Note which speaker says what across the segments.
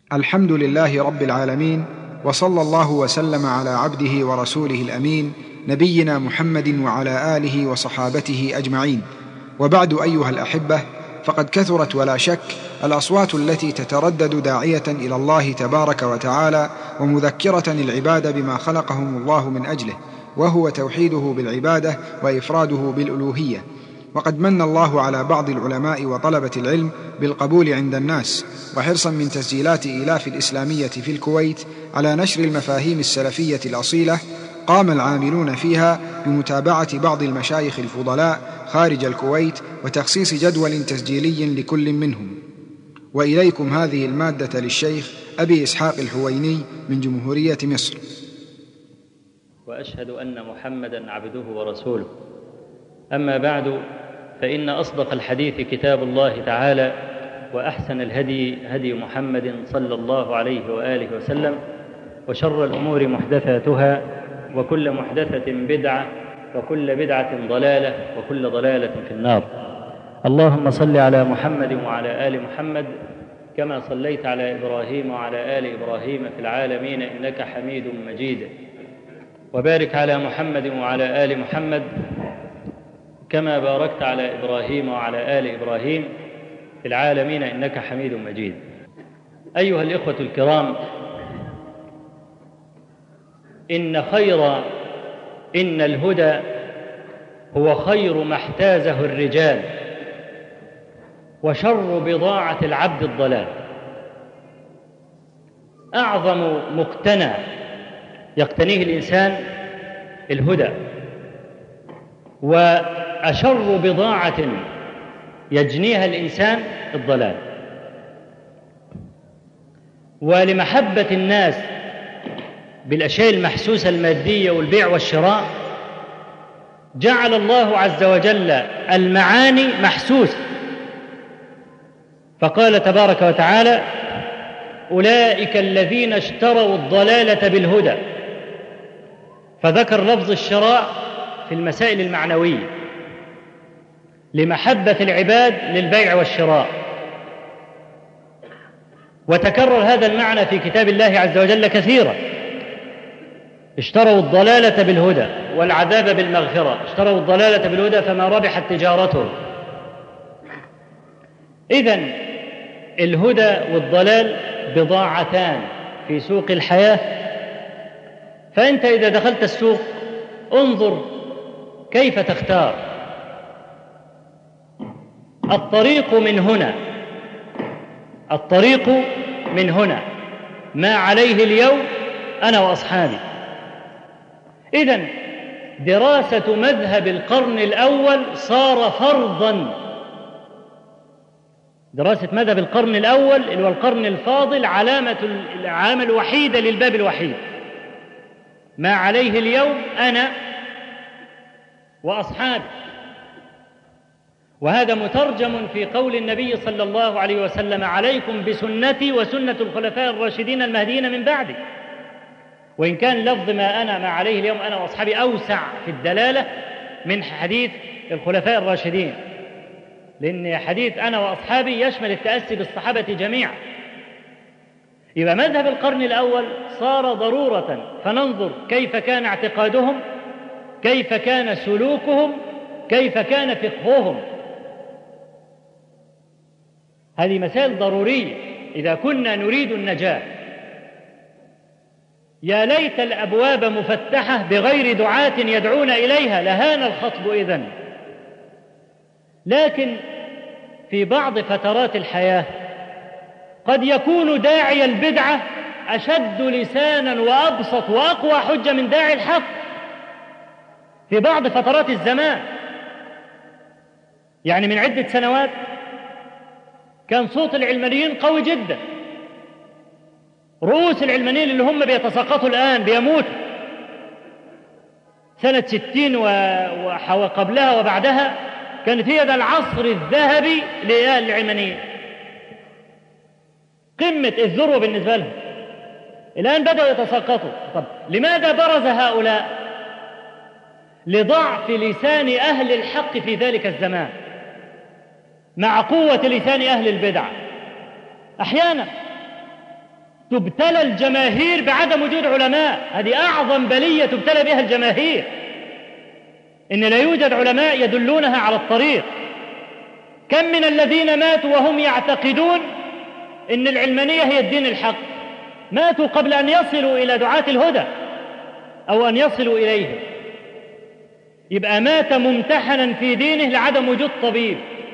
Speaker 1: الحمد لله رب العالمين، وصلى الله وسلم على عبده ورسوله الأمين نبينا محمد وعلى آله وصحابته أجمعين. وبعد أيها الأحبة، فقد كثرت ولا شك الأصوات التي تتردد داعية إلى الله تبارك وتعالى ومذكرة العباد بما خلقهم الله من أجله، وهو توحيده بالعبادة وإفراده بالألوهية. وقد من الله على بعض العلماء وطلبة العلم بالقبول عند الناس، وحرصا من تسجيلات إيلاف الإسلامية في الكويت على نشر المفاهيم السلفية الأصيلة، قام العاملون فيها بمتابعة بعض المشايخ الفضلاء خارج الكويت وتخصيص جدول تسجيلي لكل منهم. وإليكم هذه المادة للشيخ أبي إسحاق الحويني من جمهورية مصر.
Speaker 2: وأشهد أن محمدًا عبده ورسوله. أما بعد، فإن أصدق الحديث كتاب الله تعالى، وأحسن الهدي هدي محمد صلى الله عليه وآله وسلم، وشر الأمور محدثاتها، وكل محدثة بدعة، وكل بدعة ضلالة، وكل ضلالة في النار. اللهم صل على محمد وعلى آل محمد كما صليت على إبراهيم وعلى آل إبراهيم في العالمين إنك حميد مجيد، وبارك على محمد وعلى آل محمد كما باركت على إبراهيم وعلى آل إبراهيم في العالمين إنك حميد مجيد. أيها الإخوة الكرام، إن الهدى هو خير ما احتازه الرجال، وشر بضاعة العبد الضلال. أعظم مقتنى يقتنيه الإنسان الهدى، وأشر بضاعة يجنيها الإنسان الضلال. ولمحبة الناس بالأشياء المحسوسة المادية والبيع والشراء، جعل الله عز وجل المعاني محسوسة، فقال تبارك وتعالى: أولئك الذين اشتروا الضلالة بالهدى، فذكر لفظ الشراء في المسائل المعنوية لمحبة العباد للبيع والشراء. وتكرر هذا المعنى في كتاب الله عز وجل كثيرا: اشتروا الضلالة بالهدى والعذاب بالمغفرة، اشتروا الضلالة بالهدى فما ربحت تجارتهم. إذن الهدى والضلال بضاعتان في سوق الحياة. فأنت إذا دخلت السوق انظر كيف تختار. الطريق من هنا ما عليه اليوم أنا وأصحابي. إذن دراسة مذهب القرن الأول صار فرضاً. دراسة مذهب القرن الأول اللي هو القرن الفاضل العلامة الوحيدة للباب الوحيد: ما عليه اليوم أنا وأصحابي. وهذا مترجم في قول النبي صلى الله عليه وسلم: عليكم بسنتي وسنة الخلفاء الراشدين المهديين من بعدي. وإن كان لفظ ما عليه اليوم أنا وأصحابي أوسع في الدلالة من حديث الخلفاء الراشدين، لأن حديث أنا وأصحابي يشمل التأسي بالصحابة جميعا. إذا مذهب القرن الأول صار ضرورة، فننظر كيف كان اعتقادهم، كيف كان سلوكهم، كيف كان فقههم. هذه مسائل ضرورية إذا كنا نريد النجاة. يا ليت الأبواب مفتحة بغير دعاة يدعون إليها، لهان الخطب إذن. لكن في بعض فترات الحياة قد يكون داعي البدعة أشد لسانا وأبسط وأقوى حجة من داعي الحق في بعض فترات الزمان. يعني من عدة سنوات كان صوت العلمانيين قوي جدا. رؤوس العلمانيين اللي هم بيتساقطوا الآن بيموتوا سنة 60 وقبلها وبعدها، كانت هي ده العصر الذهبي للعلمانيين، قمة الذروة بالنسبة لهم. الآن بدأوا يتساقطوا. طب لماذا برز هؤلاء؟ لضعف لسان أهل الحق في ذلك الزمان مع قوة لسان أهل البدع. أحيانا تبتلى الجماهير بعدم وجود علماء. هذه أعظم بلية تبتلى بها الجماهير، إن لا يوجد علماء يدلونها على الطريق. كم من الذين ماتوا وهم يعتقدون إن العلمانية هي الدين الحق، ماتوا قبل أن يصلوا إلى دعاة الهدى أو أن يصلوا إليه. يبقى مات ممتحنا في دينه لعدم وجود طبيب.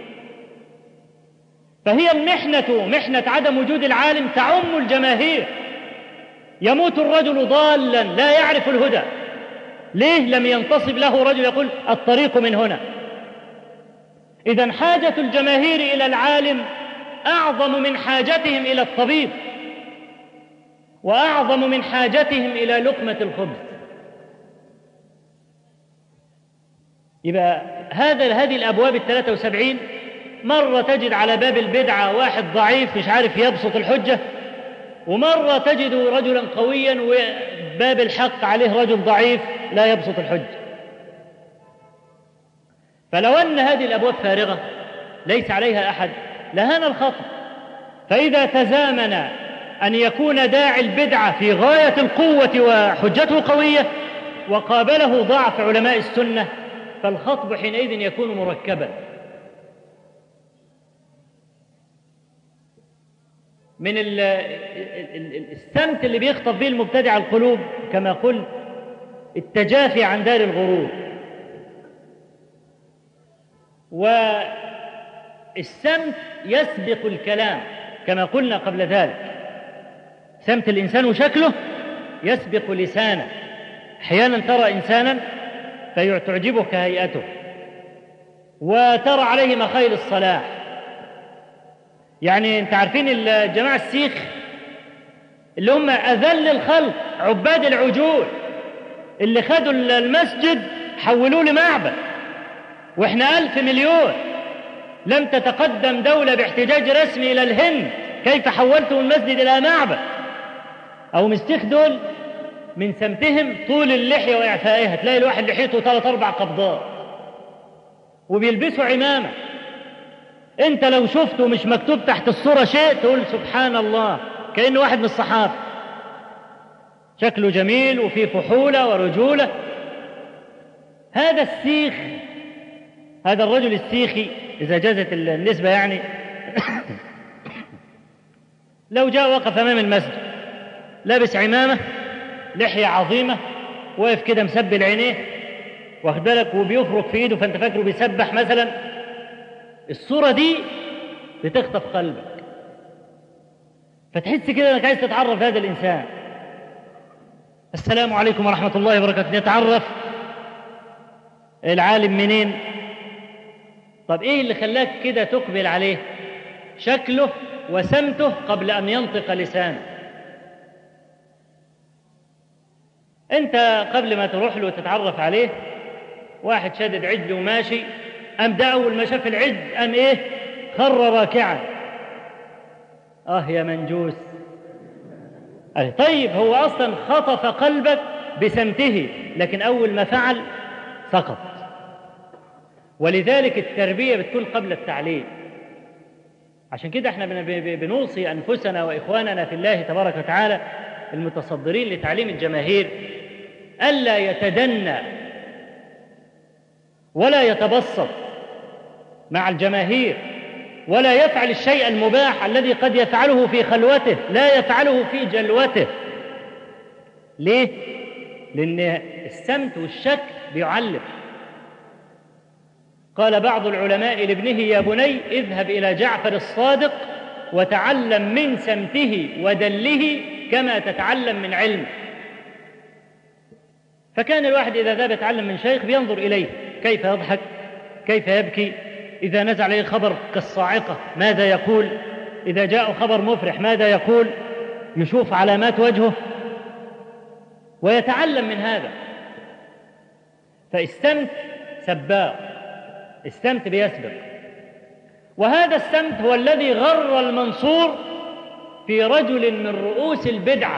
Speaker 2: فهي المحنة، محنة عدم وجود العالم، تعم الجماهير. يموت الرجل ضالا لا يعرف الهدى. ليه؟ لم ينتصب له رجل يقول الطريق من هنا. إذن حاجة الجماهير إلى العالم أعظم من حاجتهم إلى الطبيب، وأعظم من حاجتهم إلى لقمة الخبز. يبقى هذه الأبواب 73 مرة تجد على باب البدعة واحد ضعيف مش عارف يبسط الحجة، ومرة تجد رجلا قويا وباب الحق عليه رجل ضعيف لا يبسط الحجة. فلو أن هذه الأبواب فارغة ليس عليها أحد لهان الخطأ. فإذا تزامن أن يكون داعي البدعة في غاية القوة وحجته قوية وقابله ضعف علماء السنة، فالخطب حينئذ يكون مركبا. من السمت اللي بيخطب به المبتدع القلوب كما قلت التجافي عن دار الغرور، والسمت يسبق الكلام كما قلنا قبل ذلك. سمت الإنسان وشكله يسبق لسانه. أحيانا ترى إنسانا فتعجبك هيئته وترى عليه مخيل الصلاح. يعني انت عارفين الجماعة السيخ اللي هم أذل الخلق، عباد العجول، اللي خدوا المسجد حولوه لمعبد، واحنا 1000 مليون. لم تتقدم دولة باحتجاج رسمي إلى الهند كيف حولتم المسجد إلى معبد. أو مسيخ دول من سمتهم طول اللحية وإعفائها، تلاقي الواحد لحيته 3-4 قبضات وبيلبسوا عمامة. انت لو شفته مش مكتوب تحت الصورة شيء تقول سبحان الله، كأنه واحد من الصحابة، شكله جميل وفيه فحولة ورجولة. هذا السيخ، هذا الرجل السيخي إذا جازت النسبة يعني لو جاء وقف أمام المسجد لابس عمامة، لحية عظيمة، واقف كده مسبل عينيه واخد بالك وبيفرك في ايده فانت فاكره بيسبح مثلا، الصورة دي بتخطف قلبك، فتحس كده انك عايز تتعرف هذا الإنسان. السلام عليكم ورحمة الله وبركاته، نتعرف. العالم منين؟ طب ايه اللي خلاك كده تقبل عليه؟ شكله وسمته قبل أن ينطق لسانه. انت قبل ما تروح له وتتعرف عليه واحد شادد عجل وماشي، قام ده أول ما شاف العجل قام ايه؟ خر راكعا. يا منجوس. طيب هو أصلا خطف قلبك بسمته، لكن أول ما فعل سقط. ولذلك التربية بتكون قبل التعليم. عشان كده احنا بنوصي أنفسنا وإخواننا في الله تبارك وتعالى المتصدرين لتعليم الجماهير ألا يتدنى ولا يتبسط مع الجماهير، ولا يفعل الشيء المباح الذي قد يفعله في خلوته لا يفعله في جلوته. ليه؟ لأن السمت والشك بيعلم. قال بعض العلماء لابنه يا بني اذهب إلى جعفر الصادق وتعلم من سمته ودله كما تتعلم من علمه. فكان الواحد إذا ذهب يتعلم من شيخ بينظر إليه كيف يضحك، كيف يبكي، إذا نزل عليه خبر كالصاعقة ماذا يقول، إذا جاء خبر مفرح ماذا يقول، يشوف علامات وجهه ويتعلم من هذا. فالسمت سباق، السمت بيسبق. وهذا السمت هو الذي غر المنصور في رجل من رؤوس البدعة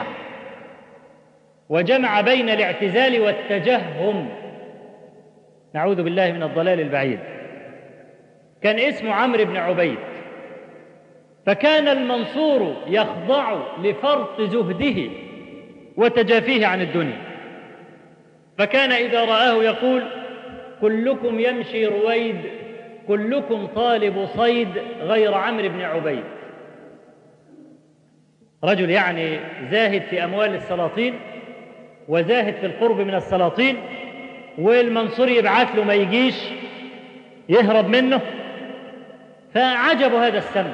Speaker 2: وجمع بين الاعتزال والتجهم، نعوذ بالله من الضلال البعيد. كان اسمه عمرو بن عبيد، فكان المنصور يخضع لفرط زهده وتجافيه عن الدنيا، فكان إذا رآه يقول: كلكم يمشي رويد، كلكم طالب صيد غير عمرو بن عبيد. رجل يعني زاهد في أموال السلاطين وزاهد في القرب من السلاطين، والمنصور يبعث له ما يجيش يهرب منه، فعجب هذا السمع.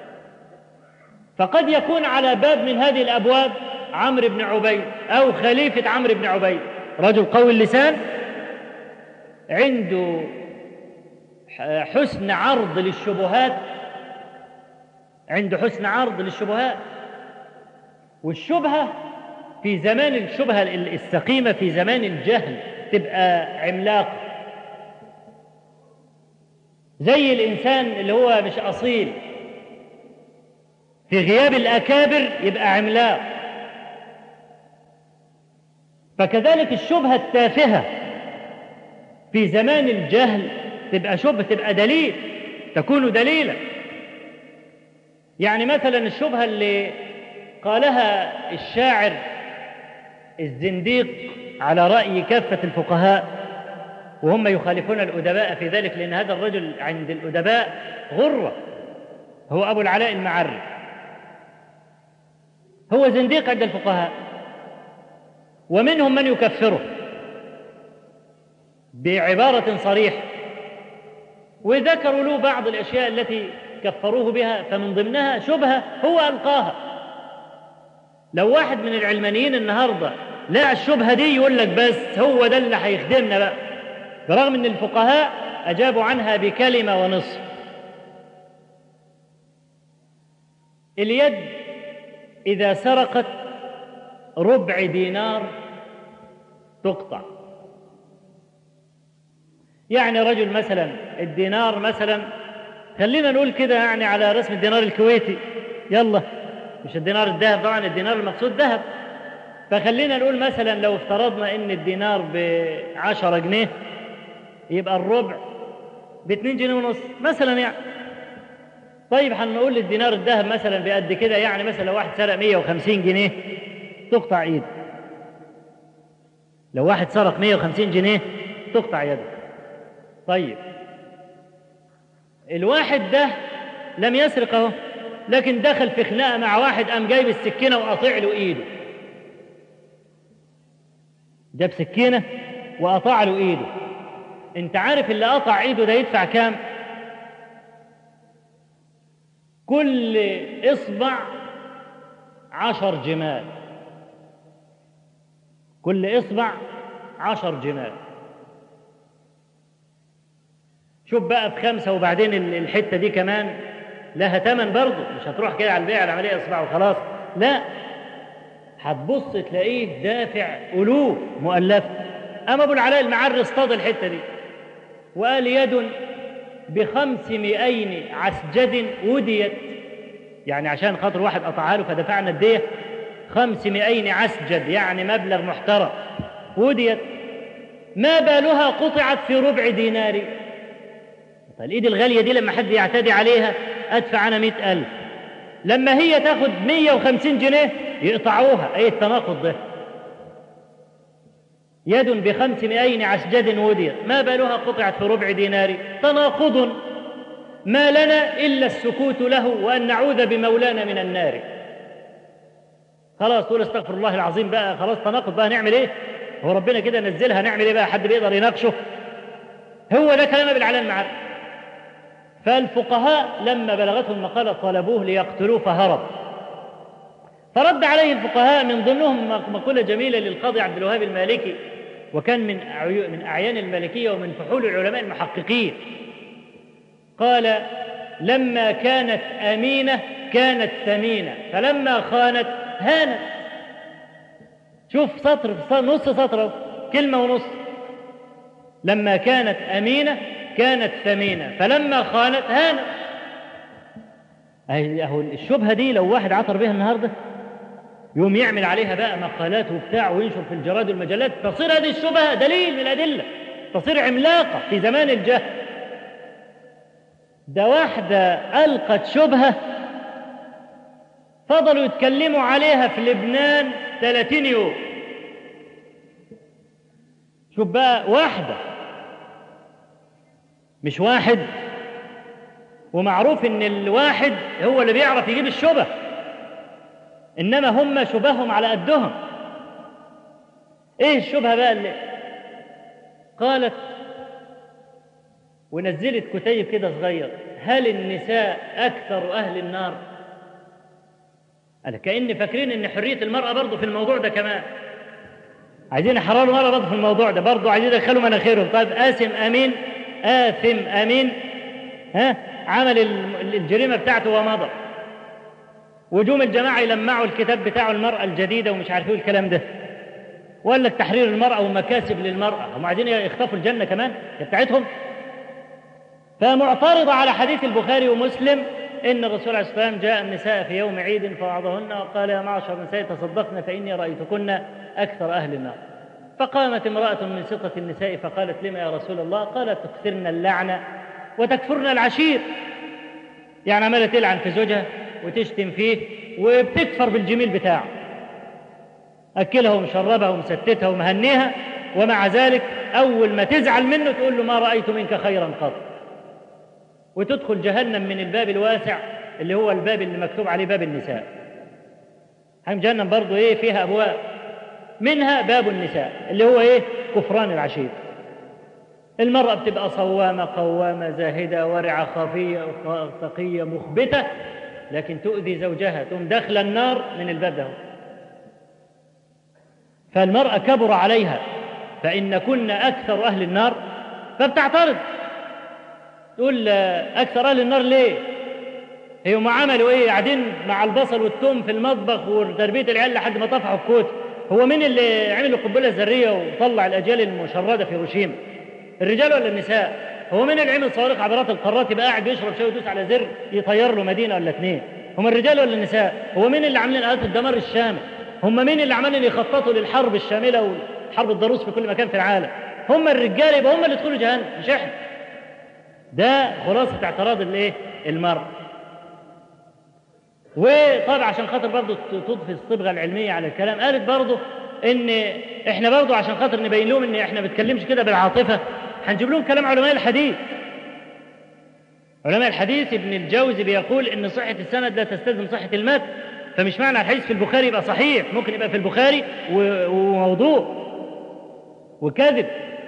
Speaker 2: فقد يكون على باب من هذه الأبواب عمرو بن عبيد أو خليفة عمرو بن عبيد، رجل قوي اللسان عنده حسن عرض للشبهات، عنده حسن عرض للشبهات. والشبهة في زمان الشبهة السقيمة في زمان الجهل تبقى عملاقة، زي الإنسان اللي هو مش أصيل في غياب الأكابر يبقى عملاق. فكذلك الشبهة التافهة في زمان الجهل تبقى شبهة، تبقى دليل، تكون دليلا. يعني مثلا الشبهة اللي قالها الشاعر الزنديق على رأي كافة الفقهاء، وهم يخالفون الأدباء في ذلك، لأن هذا الرجل عند الأدباء غرة، هو أبو العلاء المعري، هو زنديق عند الفقهاء، ومنهم من يكفره بعبارة صريحة، وذكروا له بعض الأشياء التي كفروه بها، فمن ضمنها شبهة هو ألقاها. لو واحد من العلمانيين النهاردة لا الشبهة دي يقول لك بس هو ده اللي هيخدمنا بقى، برغم أن الفقهاء أجابوا عنها بكلمة ونصف. اليد إذا سرقت ربع دينار تقطع. يعني رجل مثلا الدينار مثلا، خلينا نقول كده يعني على رسم الدينار الكويتي، يلا مش الدينار الذهب طبعا، الدينار المقصود ذهب، فخلينا نقول مثلا لو افترضنا ان الدينار ب10 جنيه يبقى الربع ب2 جنيه ونص مثلا يعني. طيب هنقول الدينار الذهب مثلا بقد كده، يعني مثلا لو واحد سرق 150 جنيه تقطع ايده. لو واحد سرق 150 جنيه تقطع يده. طيب الواحد ده لم يسرق اهو، لكن دخل في خناقه مع واحد، قام جايب السكينه وقاطع له ايده. جاب سكينه وقطع له ايده. انت عارف اللي قطع ايده ده يدفع كام؟ كل اصبع 10 جمال، كل اصبع 10 جمال. شوف بقى في 5، وبعدين الحتة دي كمان لها ثمن برضه، مش هتروح كده على البيع العملية اصبع وخلاص، لا، هتبص تلاقيه دافع ألوف مؤلفة. أما أبو العلاء المعري اصطاد الحتة دي وقال: يد ب500 عسجد وديت، يعني عشان خاطر واحد قطعها له فدفعنا الدية 500 عسجد، يعني مبلغ محترم، وديت ما بالها قطعت في ربع دينار. فالإيد الغالية دي لما حد يعتدي عليها أدفع أنا 100,000، لما هي تاخد 150 جنيه يقطعوها. أي التناقض ده؟ يد ب500 عسجد وديت ما بالها قطعت في ربع دينار، تناقض ما لنا إلا السكوت له وأن نعوذ بمولانا من النار. خلاص تقول استغفر الله العظيم بقى، خلاص تناقض بقى، نعمل ايه؟ هو ربنا كده نزلها، نعمل ايه بقى؟ حد بيقدر يناقشه؟ هو ده كلام ابن العلاء المعري. فالفقهاء لما بلغتهم المقالة طلبوه ليقتلوه فهرب، فرد عليه الفقهاء، من ضمنهم مقولة جميلة للقاضي عبد الوهاب المالكي، وكان من أعيان المالكية ومن فحول العلماء المحققين. قال: لما كانت أمينة كانت ثمينة، فلما خانت هانت. شوف سطر نص سطر، كلمة ونص. لما كانت أمينة كانت ثمينة، فلما خانت هانت. أهو الشبهة دي لو واحد عثر بها النهاردة يوم يعمل عليها بقى مقالات وبتاع وينشر في الجرائد والمجلات، تصير هذه الشبهة دليل من الأدلة، تصير عملاقة في زمان الجهل. ده واحدة ألقت شبهة فضلوا يتكلموا عليها في لبنان 30 يوم. شوف بقى، واحدة مش واحد، ومعروف ان الواحد هو اللي بيعرف يجيب الشبه، انما هم شبههم على قدهم. ايه الشبهة بقى اللي قالت ونزلت كتيب كده صغير: هل النساء أكثر أهل النار؟ قال كأن فاكرين ان حرية المرأة برضه في الموضوع ده كمان، عايزين يحرروا المرأة برضه في الموضوع ده، برضه عايزين يدخلوا مناخيرهم. طيب آثم أمين عمل الجريمة بتاعته ومضى، وجوم الجماعة يلمعوا الكتاب بتاعه المرأة الجديدة ومش عارفين الكلام ده، وقال لك تحرير المرأة ومكاسب للمرأة، هم عايزين يخطفوا الجنة كمان بتاعتهم. فمعترضة على حديث البخاري ومسلم إن الرسول عليه الصلاة والسلام جاء النساء في يوم عيد فوعظهن وقال: يا معشر النساء تصدقن فإني رأيتكن أكثر أهل النار. فقامت امرأة من سطة النساء فقالت: لما يا رسول الله؟ قالت: تكثرن اللعنة وتكفرن العشير، يعني عمالة تلعن في زوجها وتشتم فيه وبتكفر بالجميل بتاعه، أكلها ومشربها ومستتها ومهنيها، ومع ذلك أول ما تزعل منه تقول له: ما رأيت منك خيرا قط، وتدخل جهنم من الباب الواسع اللي هو الباب اللي مكتوب عليه باب النساء. هم جهنم برضو فيها أبواب، منها باب النساء اللي هو كفران العشير. المرأة بتبقى صوامة قوامة زاهدة ورعة خافية تقية مخبتة، لكن تؤذي زوجها تقوم داخل النار من الباب ده. فالمرأة كبر عليها فإن كنا أكثر أهل النار، فبتعترض تقول: أكثر أهل النار ليه؟ هم عملوا قاعدين مع البصل والثوم في المطبخ وتربية العيال لحد ما طفحوا الكوت. هو مين اللي عمل القنبلة الذرية وطلع الأجيال المشردة في هيروشيما؟ الرجال ولا النساء؟ هو مين اللي عمل صواريخ عبارات القارات يبقى قاعد بيشرب شاي ويدوس على زر يطير له مدينة ولا 2؟ هم الرجال ولا النساء؟ هو مين اللي عاملين آلات الدمار الشامل؟ هم مين اللي عمالين يخططوا للحرب الشاملة وحرب الضروس في كل مكان في العالم؟ هم الرجال، يبقى هم اللي يدخلوا جهنم مش احنا. ده خلاصة اعتراض المرأة. وطبعا عشان خاطر برضه تضفي الصبغة العلمية على الكلام، قالت برضه ان احنا برضه عشان خاطر نبين لهم ان احنا ما بنتكلمش كده بالعاطفة، هنجيب لهم كلام علماء الحديث. علماء الحديث ابن الجوزي بيقول ان صحة السند لا تستلزم صحة المتن، فمش معنى الحديث في البخاري يبقى صحيح، ممكن يبقى في البخاري وموضوع وكذب.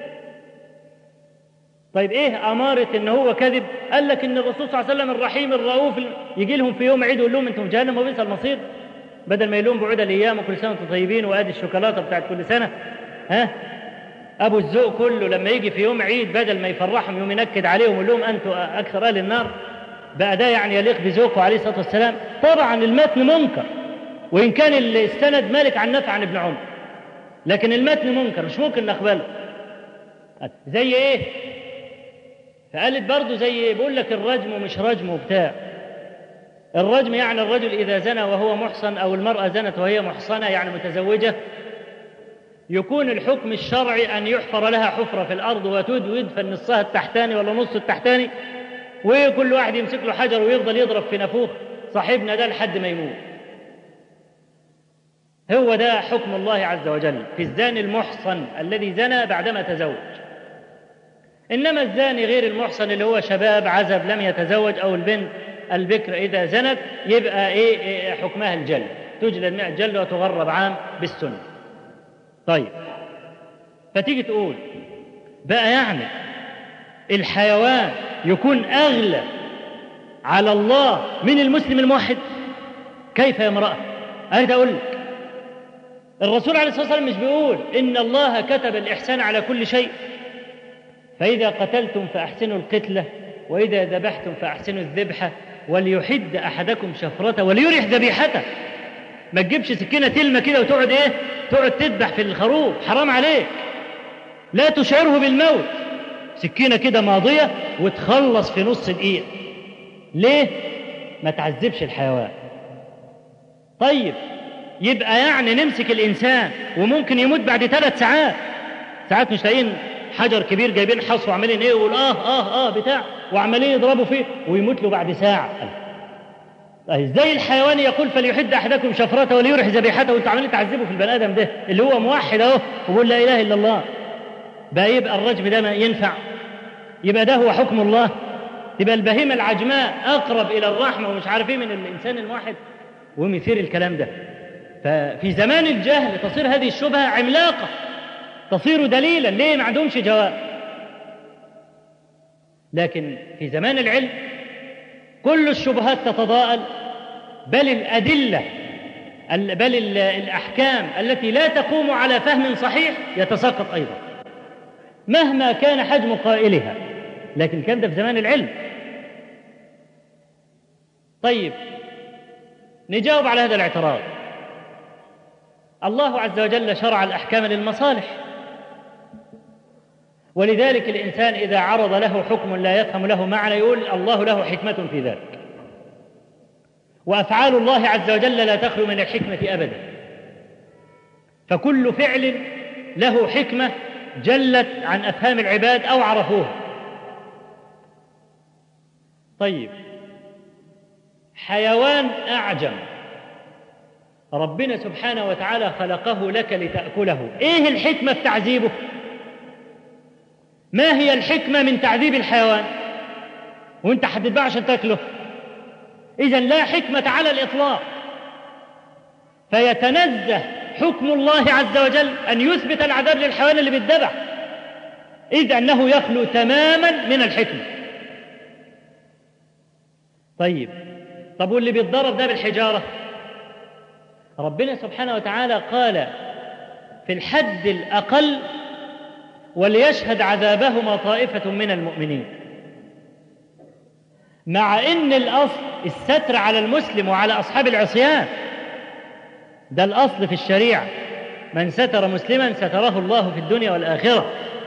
Speaker 2: طيب أمارة إن هو كذب؟ قال لك إن الرسول صلى الله عليه وسلم الرحيم الرؤوف يجي لهم في يوم عيد ويقول لهم أنتم في جهنم وبئس المصير، بدل ما يقول لهم بعود الأيام وكل سنة وأنتم طيبين وأدي الشوكولاتة بتاعت كل سنة. أبو الذوق كله لما يجي في يوم عيد بدل ما يفرحهم يوم ينكد عليهم ويقول لهم أنتم أكثر أهل النار. بقى ده يعني يليق بذوقه عليه الصلاة والسلام؟ طبعا المتن منكر، وإن كان السند مالك عن نافع عن ابن عمر، لكن المتن منكر مش ممكن نقبله. زي فقالت برضو زي بيقول لك الرجم ومش رجم وبتاع. الرجم يعني الرجل إذا زنى وهو محصن أو المرأة زنت وهي محصنة يعني متزوجة، يكون الحكم الشرعي أن يحفر لها حفرة في الأرض ويدفن نصها التحتاني ولا نص التحتاني، وكل واحد يمسك له حجر ويفضل يضرب في نافوخ صاحبنا ده لحد ما يموت. هو ده حكم الله عز وجل في الزاني المحصن الذي زنى بعدما تزوج. إنما الزاني غير المحصن اللي هو شباب عزب لم يتزوج، أو البنت البكر إذا زنت يبقى حكمها الجلد، تجلد 100 جلد وتغرب عام بالسنة. طيب فتيجي تقول بقى يعني الحيوان يكون أغلى على الله من المسلم الموحد؟ كيف يا امرأة؟ أريد أقول لك الرسول عليه الصلاة والسلام مش بيقول إن الله كتب الإحسان على كل شيء؟ فإذا قتلتم فأحسنوا القتلة، وإذا ذبحتم فأحسنوا الذبحة، وليحد أحدكم شفرته وليرح ذبيحته. ما تجيبش سكينة تلمة كده وتقعد تقعد تذبح في الخروف، حرام عليك. لا تشعره بالموت، سكينة كده ماضية وتخلص في نص دقيقة. ليه؟ ما تعذبش الحيوان. طيب يبقى يعني نمسك الإنسان وممكن يموت بعد 3 ساعات، ساعات مش لاقيين حجر كبير جايبين حصو وعمالين يقول بتاع وعمالين يضربوا فيه ويموت له بعد ساعة. ازاي الحيوان يقول فليحد احدكم شفرته وليرح ذبيحته، وانتوا عمالين تعذبوا في البني ادم ده اللي هو موحد اهو ويقول لا اله الا الله؟ بقى يبقى الرجم ده ما ينفع؟ يبقى ده هو حكم الله؟ تبقى البهيمه العجماء اقرب الى الرحمه ومش عارف ايه من الانسان الموحد؟ ومثير الكلام ده. ففي زمان الجهل تصير هذه الشبهه عملاقه، تصير دليلا. ليه؟ ما عندهمش جواب. لكن في زمان العلم كل الشبهات تتضاءل، بل الأدلة بل الأحكام التي لا تقوم على فهم صحيح يتساقط أيضا مهما كان حجم قائلها. لكن كان ده في زمان العلم. طيب نجاوب على هذا الاعتراض. الله عز وجل شرع الأحكام للمصالح، ولذلك الإنسان إذا عرض له حكم لا يفهم له معنى يقول الله له حكمة في ذلك. وأفعال الله عز وجل لا تخلو من الحكمة أبدا، فكل فعل له حكمة جلت عن أفهام العباد أو عرفوها. طيب حيوان أعجم ربنا سبحانه وتعالى خلقه لك لتأكله، إيه الحكمة في تعذيبه؟ ما هي الحكمة من تعذيب الحيوان وانت هتتباع عشان تاكله؟ إذن لا حكمة على الإطلاق. فيتنزه حكم الله عز وجل أن يثبت العذاب للحيوان اللي بيتذبح، إذ أنه يخلو تماما من الحكمة. طب واللي بيتضرب ده بالحجارة؟ ربنا سبحانه وتعالى قال في الحد الأقل وليشهد عذابهما طائفة من المؤمنين، مع إن الأصل الستر على المسلم وعلى أصحاب العصيان. ده الأصل في الشريعة، من ستر مسلما ستره الله في الدنيا والآخرة.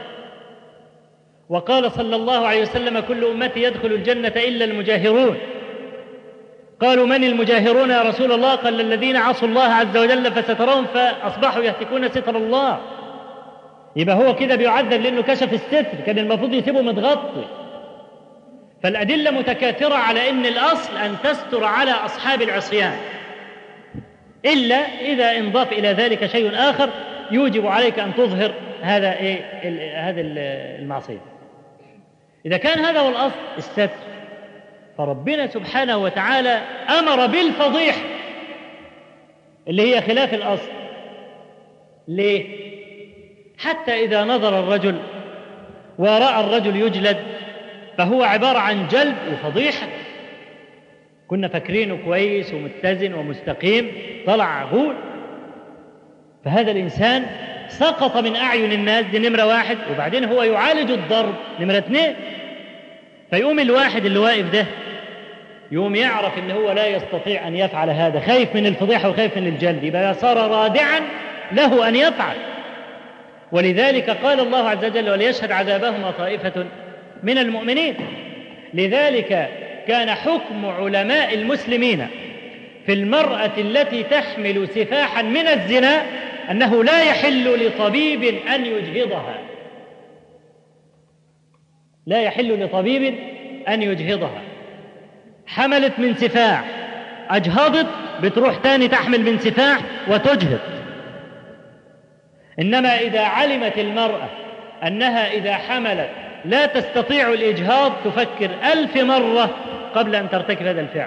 Speaker 2: وقال صلى الله عليه وسلم كل أمتي يدخل الجنة إلا المجاهرون. قالوا من المجاهرون يا رسول الله؟ قال الذين عصوا الله عز وجل فسترهم فأصبحوا يهتكون ستر الله. يبقى هو كده بيعذب لأنه كشف الستر، كان المفروض يسيبه متغطي. فالأدلة متكاثرة على أن الأصل أن تستر على أصحاب العصيان، إلا إذا انضاف إلى ذلك شيء آخر يوجب عليك أن تظهر هذا المعصية. إذا كان هذا هو الأصل الستر، فربنا سبحانه وتعالى أمر بالفضيحة اللي هي خلاف الأصل. ليه؟ حتى إذا نظر الرجل ورأى الرجل يجلد فهو عبارة عن جلد وفضيحة. كنا فاكرينه كويس ومتزن ومستقيم، طلع غول. فهذا الإنسان سقط من أعين الناس، دي نمرة واحد. وبعدين هو يعالج الضرب نمرة 2. فيقوم الواحد اللي واقف ده يقوم يعرف إن هو لا يستطيع أن يفعل هذا، خايف من الفضيحة وخايف من الجلد، يبقى صار رادعا له أن يفعل. ولذلك قال الله عز وجل وليشهد عذابهما طائفة من المؤمنين. لذلك كان حكم علماء المسلمين في المرأة التي تحمل سفاحا من الزنا أنه لا يحل لطبيب أن يجهضها، لا يحل لطبيب أن يجهضها. حملت من سفاح، أجهضت، بتروح تاني تحمل من سفاح وتجهض. إنما إذا علمت المرأة أنها إذا حملت لا تستطيع الإجهاض تفكر 1000 مرة قبل أن ترتكب هذا الفعل.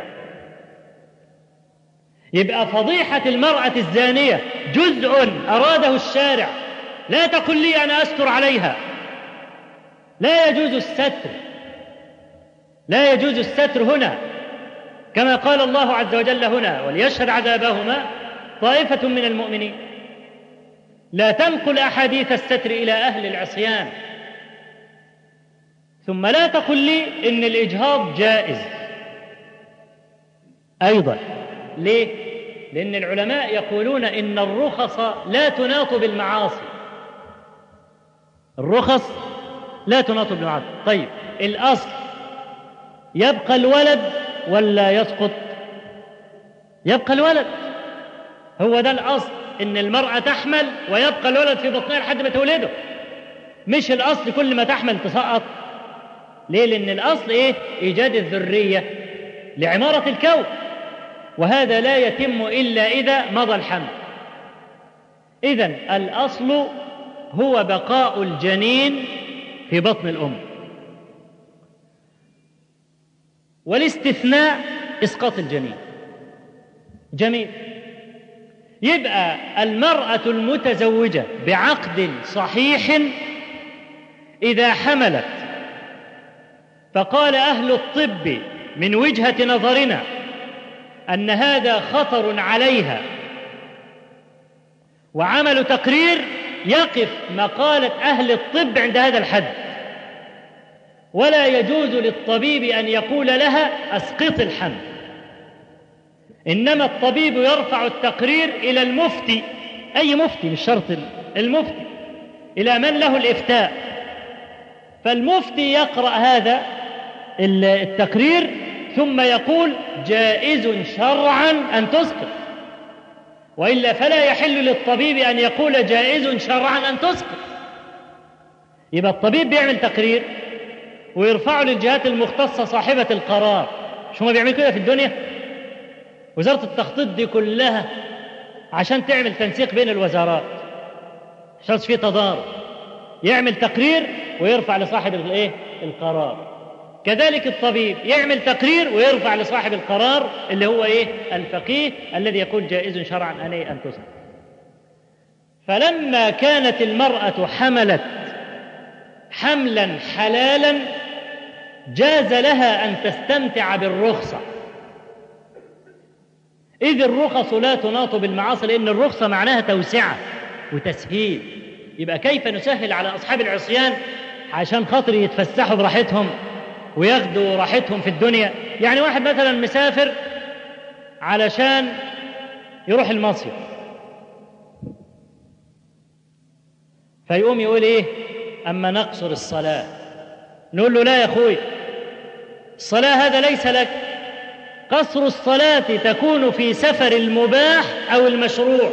Speaker 2: يبقى فضيحة المرأة الزانية جزء أراده الشارع، لا تقل لي أنا أستر عليها. لا يجوز الستر، لا يجوز الستر هنا، كما قال الله عز وجل هنا وليشهد عذابهما طائفة من المؤمنين. لا تنقل أحاديث الستر إلى أهل العصيان. ثم لا تقل لي إن الإجهاض جائز أيضا. ليه؟ لأن العلماء يقولون إن الرخص لا تناط بالمعاصي، الرخص لا تناط بالمعاصي. طيب الأصل يبقى الولد ولا يسقط؟ يبقى الولد، هو ده الأصل، إن المرأة تحمل ويبقى الولد في بطنها لحد ما تولده، مش الأصل كل ما تحمل تسقط. ليه؟ لأن الأصل إيه؟ إيجاد الذرية لعمارة الكون. وهذا لا يتم إلا إذا مضى الحمل. إذن الأصل هو بقاء الجنين في بطن الأم، والاستثناء إسقاط الجنين. جميل. يبقى المرأة المتزوجة بعقد صحيح إذا حملت فقال أهل الطب من وجهة نظرنا أن هذا خطر عليها وعملوا تقرير، يقف مقالة أهل الطب عند هذا الحد، ولا يجوز للطبيب أن يقول لها أسقط الحمل، إنما الطبيب يرفع التقرير إلى المفتي، أي مفتي مش شرط المفتي، إلى من له الإفتاء، فالمفتي يقرأ هذا التقرير ثم يقول جائز شرعا أن تسقط، وإلا فلا يحل للطبيب أن يقول جائز شرعا أن تسقط. يبقى الطبيب بيعمل تقرير ويرفعه للجهات المختصة صاحبة القرار. مش هما بيعملوا كده في الدنيا؟ وزارة التخطيط دي كلها عشان تعمل تنسيق بين الوزارات عشان في تضارب، يعمل تقرير ويرفع لصاحب القرار. كذلك الطبيب يعمل تقرير ويرفع لصاحب القرار اللي هو الفقيه الذي يقول جائز شرعا أن تسقط. فلما كانت المرأة حملت حملا حلالا جاز لها أن تستمتع بالرخصة، إذ الرخص لا تناط بالمعاصي، لأن الرخصة معناها توسعة وتسهيل. يبقى كيف نسهل على أصحاب العصيان عشان خاطر يتفسحوا براحتهم وياخدوا راحتهم في الدنيا؟ يعني واحد مثلا مسافر علشان يروح المصيف، فيقوم يقول أما نقصر الصلاة، نقول له لا يا أخوي، الصلاة هذا ليس لك، قصر الصلاة تكون في سفر المباح أو المشروع،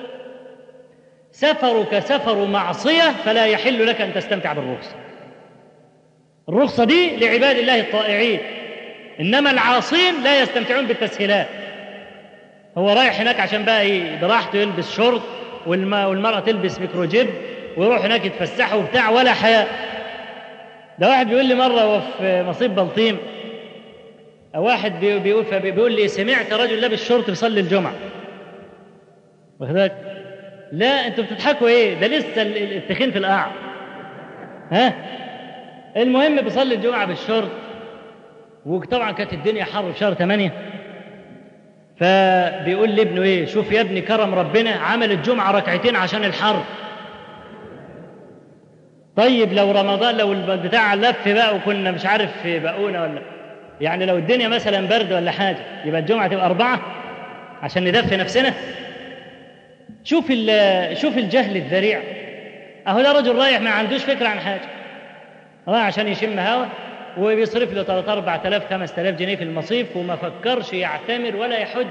Speaker 2: سفرك سفر معصية فلا يحل لك أن تستمتع بالرخصة. الرخصة دي لعباد الله الطائعين، إنما العاصين لا يستمتعون بالتسهيلات. هو رايح هناك عشان بقى براحته يلبس شورت والمرأة تلبس ميكروجيب ويروح هناك يتفسحوا وبتاع ولا حياء. ده واحد بيقول لي مرة هو في مصيب بلطيم، واحد بيقول لي سمعت رجل لابس شورت بيصلي الجمعة. واخد بالك؟ لا انتوا بتضحكوا ده لسه التخين في القاع. المهم بيصلي الجمعة بالشورت، وطبعا كانت الدنيا حر في شهر 8، فبيقول لابنه شوف يا ابني كرم ربنا، عمل الجمعة ركعتين عشان الحر. طيب لو رمضان، لو البتاع لف بقى وكنا مش عارف في بقونا ولا يعني لو الدنيا مثلا برد ولا حاجة، يبقى الجمعة تبقى 4 عشان ندفي نفسنا. شوف الجهل الذريع. اهو ده رجل رايح ما عندوش فكرة عن حاجة، رايح عشان يشم هوا وبيصرف له 3 4000 5000 جنيه في المصيف، وما فكرش يعتمر ولا يحج.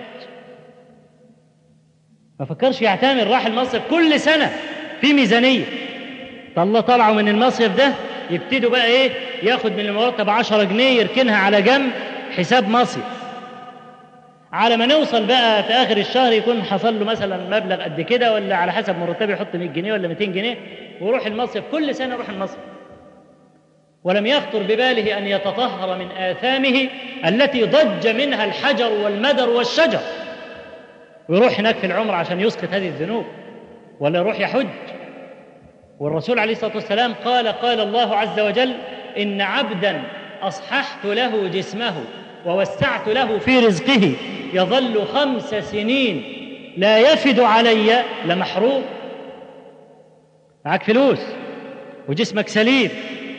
Speaker 2: ما فكرش يعتمر، راح المصيف كل سنة في ميزانية. طلعوا من المصيف ده يبتدوا بقى ياخد من المرتب 10 جنيه يركنها على جنب حساب مصيف، على ما نوصل بقى في آخر الشهر يكون حصل له مثلا مبلغ قد كده، ولا على حسب مرتبه يحط 100 جنيه ولا 200 جنيه ويروح المصيف كل سنة يروح المصيف، ولم يخطر بباله أن يتطهر من آثامه التي ضج منها الحجر والمدر والشجر، ويروح هناك في العمر عشان يسقط هذه الذنوب، ولا يروح يحج. والرسول عليه الصلاة والسلام قال الله عز وجل إن عبدا أصححت له جسمه ووسعت له في رزقه يظل 5 سنين لا يفد علي لمحروم. معك فلوس وجسمك سليم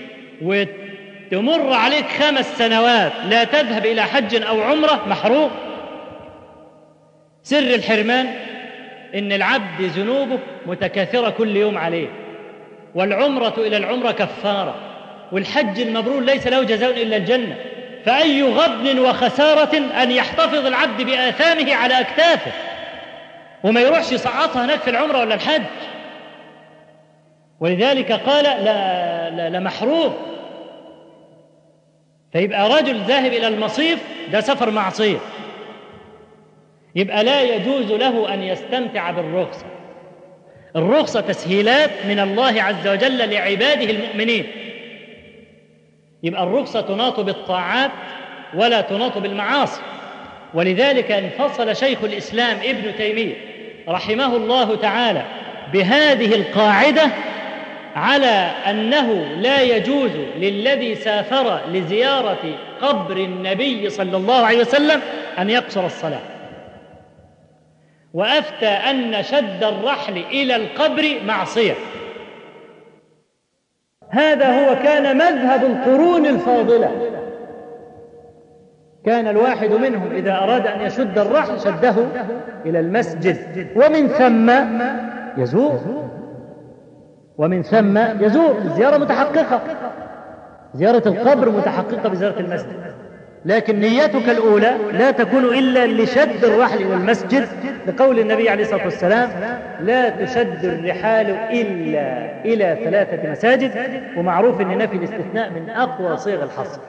Speaker 2: وتمر عليك 5 سنوات لا تذهب إلى حج أو عمرة، محروم. سر الحرمان إن العبد ذنوبه متكاثرة كل يوم عليه، والعمرة إلى العمرة كفارة، والحج المبرور ليس له جزاء إلا الجنة. فأي غبن وخسارة أن يحتفظ العبد بآثامه على أكتافه وما يروحش يصعطها هناك في العمرة ولا الحج. ولذلك قال لا محروم. فيبقى رجل ذاهب إلى المصيف ده سفر معصية، يبقى لا يجوز له أن يستمتع بالرخصة. الرخصة تسهيلات من الله عز وجل لعباده المؤمنين. يبقى الرخصة تناط بالطاعات ولا تناط بالمعاصي. ولذلك انفصل شيخ الإسلام ابن تيمية رحمه الله تعالى بهذه القاعدة على أنه لا يجوز للذي سافر لزيارة قبر النبي صلى الله عليه وسلم أن يقصر الصلاة، وأفتى أن شد الرحل إلى القبر معصية. هذا هو كان مذهب القرون الفاضلة. كان الواحد منهم إذا أراد أن يشد الرحل شده إلى المسجد، ومن ثم يزور الزيارة متحققة، زيارة القبر متحققة بزيارة المسجد، لكن نيتك الأولى لا تكون إلا لشد الرحل إلى المسجد، لقول النبي عليه الصلاة والسلام: لا تشد الرحال إلا إلى 3 مساجد. ومعروف أن نفي الاستثناء من أقوى صيغ الحصر.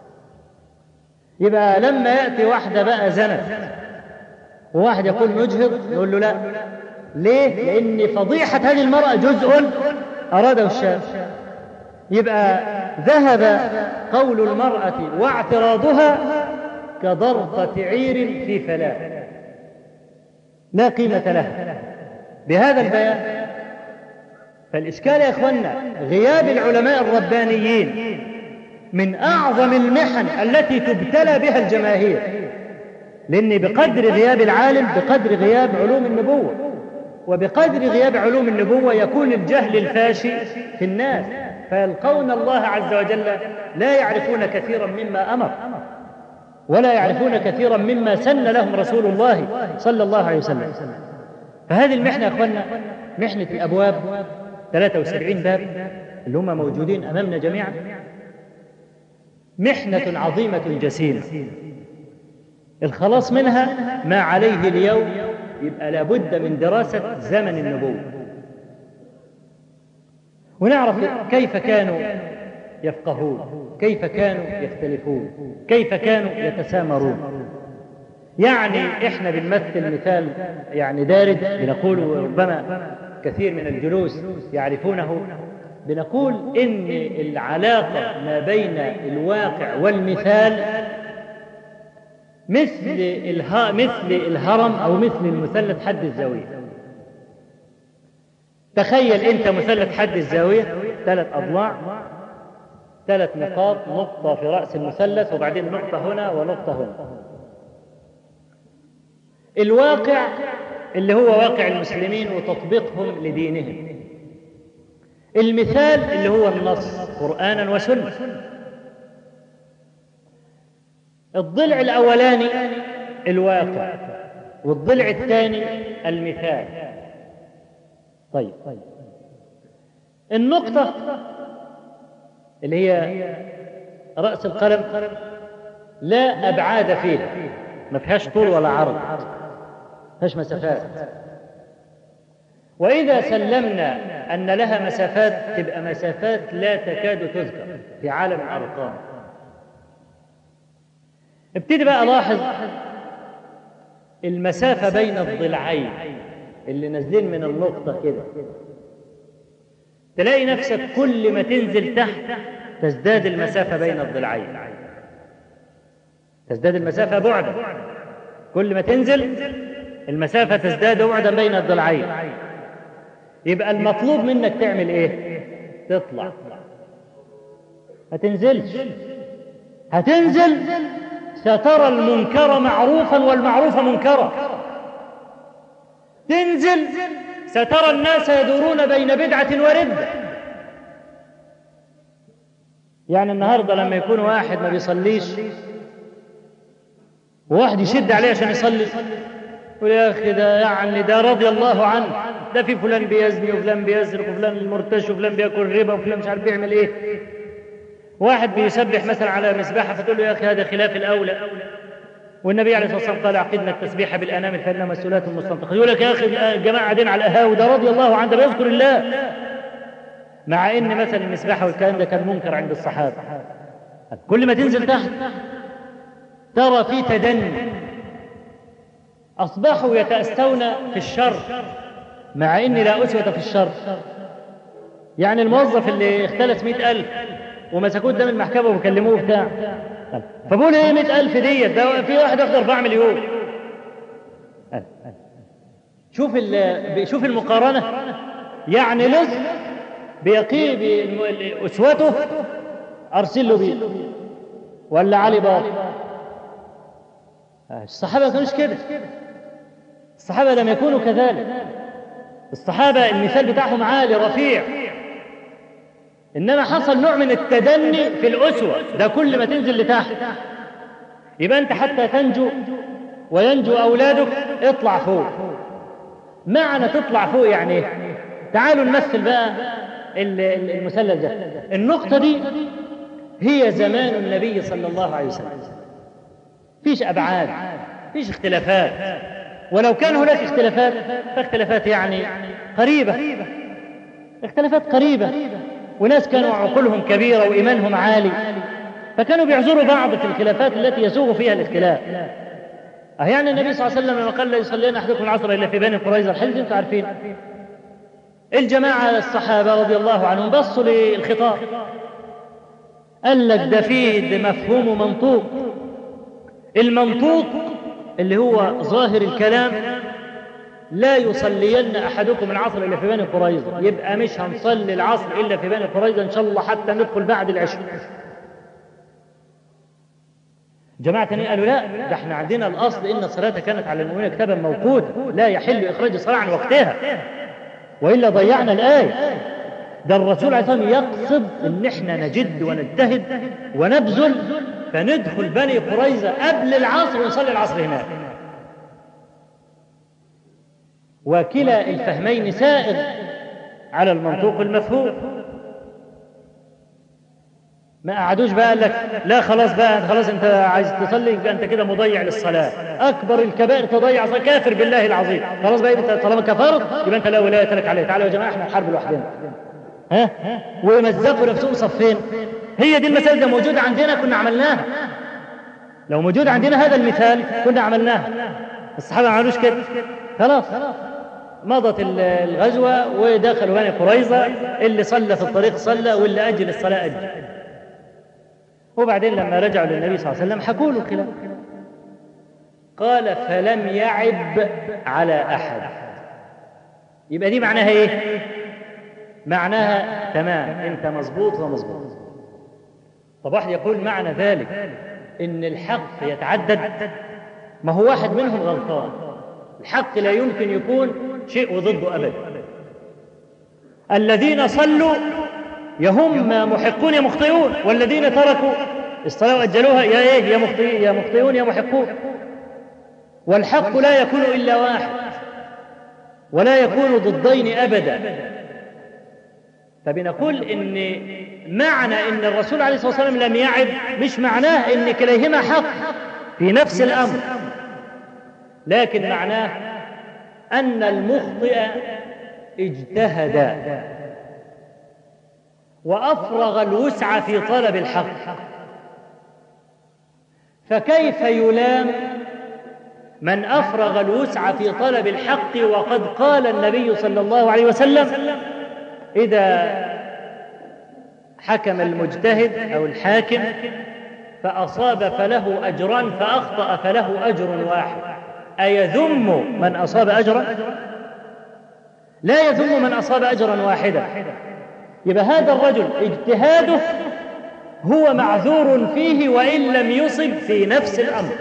Speaker 2: يبقى لما يأتي واحدة بقى زنت وواحد يقول نجهض، نقول له لا. ليه؟ لأن فضيحة هذه المرأة جزء أراده الشارع. يبقى ذهب قول المرأة واعتراضها كضرطة عير في فلاة، لا قيمة لها بهذا البيان. فالإشكال يا إخوانا غياب العلماء الربانيين من أعظم المحن التي تبتلى بها الجماهير، لأن بقدر غياب العالم بقدر غياب علوم النبوة، وبقدر غياب علوم النبوة يكون الجهل الفاشي في الناس، فيلقون الله عز وجل لا يعرفون كثيرا مما أمر، ولا يعرفون كثيرا مما سن لهم رسول الله صلى الله عليه وسلم. فهذه المحنة يا أخوانا محنة الأبواب 73 باب اللي هم موجودين أمامنا جميعا، محنة عظيمة جسيمة. الخلاص منها ما عليه اليوم يبقى لابد من دراسة زمن النبوة، ونعرف كيف كانوا يفقهون، كيف كانوا يختلفون، كيف كانوا يتسامرون. يعني إحنا بنمثل مثال يعني دارج بنقول، ربما كثير من الجلوس يعرفونه، بنقول إن العلاقة ما بين الواقع والمثال مثل الهرم أو مثل المثلث حد الزاوية. تخيل أنت مثلث حد الزاوية 3 أضلاع، 3 نقاط، نقطة في رأس المثلث وبعدين نقطة هنا ونقطة هنا. الواقع اللي هو واقع المسلمين وتطبيقهم لدينهم، المثال اللي هو النص قرآنا وسنة. الضلع الأولاني الواقع، والضلع الثاني المثال. طيب النقطة اللي هي رأس القلم لا أبعاد فيها، ما فيهاش طول ولا عرض، ما فيهاش مسافات. وإذا سلمنا أن لها مسافات تبقى مسافات لا تكاد تذكر في عالم الأرقام. ابتدي بقى ألاحظ المسافة بين الضلعين اللي نازلين من النقطة كده، تلاقي نفسك كل ما تنزل تحت تزداد المسافة بين الضلعين، تزداد المسافة بعدا، كل ما تنزل المسافة تزداد بعدا بين الضلعين. يبقى المطلوب منك تعمل ايه؟ تطلع، ما تنزلش. هتنزل سترى المنكر معروفا والمعروف منكرا، تنزل سترى الناس يدورون بين بدعة وردة. يعني النهاردة لما يكون واحد ما بيصليش وواحد يشد عليه عشان يصلي، يقول يا أخي ده يعني ده رضي الله عنه، ده في فلان بيزني وفلان بيسرق وفلان مرتش وفلان بياكل ربا وفلان مش عارف بيعمل ايه. واحد بيسبح مثلا على مسبحة فتقول له يا أخي هذا خلاف الأولى، والنبي عليه الصلاة والسلام قال عقدنا التسبيح بالأنامل فإنها مسؤولات مستنطقة. يقول لك يا أخي الجماعة قاعدين على القهاوي ده رضي الله عنه، ده بيذكر الله، مع إن مثلا المسبحة والكلام ده كان منكر عند الصحابة. كل ما تنزل تحت ترى في تدني. أصبحوا يتأسون في الشر مع إني لا أسوة في الشر. يعني الموظف اللي اختلس 100,000 ومسكوه قدام المحكمة وكلموه بتاع، فبقول إيه 100,000 ديت؟ ده في واحد أخذ 4 مليون. شوف المقارنة. يعني لص بيقي بأسوته أرسل له بيه ولا علي باطل. الصحابة ما كانوش كده، الصحابة لم يكونوا كذلك. الصحابة المثال بتاعهم عالي رفيع، إنما حصل نوع من التدني في الأسوة. ده كل ما تنزل لتحت يبقى أنت حتى تنجو وينجو أولادك اطلع فوق. معنى تطلع فوق يعني إيه؟ تعالوا نمثل بقى المثلث ده. النقطة دي هي زمان النبي صلى الله عليه وسلم، فيش أبعاد، فيش اختلافات، ولو كان هناك اختلافات فاختلافات يعني قريبة، اختلافات قريبة، وناس كانوا عقولهم كبيرة وإيمانهم عالي فكانوا بيعذروا بعض في الخلافات التي يسوغ فيها الاختلاف. يعني النبي صلى الله عليه وسلم لما قال لا يصلين أحدكم العصر إلا في بني قريظة، الحديث أنتم عارفين. الجماعة الصحابة رضي الله عنهم بصوا للخطاب قال لك ده فيه مفهوم ومنطوق. المنطوق اللي هو ظاهر الكلام لا يصلين أحدكم العصر إلا في بني قريظة، يبقى مش هنصلي العصر إلا في بني قريظة إن شاء الله حتى ندخل بعد العشاء. جماعة تانيين قالوا لا، ده احنا عندنا الأصل إن الصلاة كانت على المؤمنين كتابا موقوتا، لا يحل إخراج الصلاة عن وقتها وإلا ضيعنا الآية. ده الرسول عليه الصلاة والسلام يقصد إن احنا نجد ونجتهد ونبذل فندخل بني قريظة قبل العصر ونصلي العصر هناك. وكلا الفهمين سائر على المنطوق المفهوم. ما قعدوش بقى قال لك لا خلاص بقى، خلاص انت عايز تصلي يبقى انت كده مضيع للصلاه، اكبر الكبائر تضيع صلاة، كافر بالله العظيم، خلاص بقى انت طالما كفرت يبقى انت لا ولايه لك عليه. تعالوا يا جماعه احنا نحارب لوحدنا، ومزقوا نفسهم صفين. هي دي المسائل ده موجوده عندنا كنا عملناها، لو موجود عندنا هذا المثال كنا عملناها. الصحابه ما عملوش كده، خلاص مضت الغزوه ودخلوا بني قريظه، اللي صلى في الطريق صلى واللي اجل الصلاه اجل. وبعدين لما رجعوا للنبي صلى الله عليه وسلم حكوا له الخلاف، قال فلم يعب على أحد. يبقى دي معناها إيه؟ معناها تمام، أنت مظبوط ومظبوط. طب واحد يقول معنى ذلك إن الحق يتعدد، ما هو واحد منهم غلطان، الحق لا يمكن يكون شيء وضده أبدا. الذين صلوا يهم محقون يا مخطئون، والذين تركوا الصلاة وأجلوها يا إيه يا مخطئين يا مخطئون يا محقون. والحق لا يكون إلا واحد ولا يكون ضدين أبدا. فبنقول إن معنى إن الرسول عليه الصلاة والسلام لم يعب مش معناه إن كليهما حق في نفس الأمر، لكن معناه أن المخطئ اجتهد وأفرغ الوسع في طلب الحق، فكيف يلام من أفرغ الوسع في طلب الحق وقد قال النبي صلى الله عليه وسلم إذا حكم المجتهد أو الحاكم فأصاب فله أجران فأخطأ فله أجر واحد. أيذم من أصاب أجرا؟ لا يذم من أصاب أجرا واحدا. يبقى هذا الرجل اجتهاده هو معذور فيه وإن لم يصب في نفس الأمر،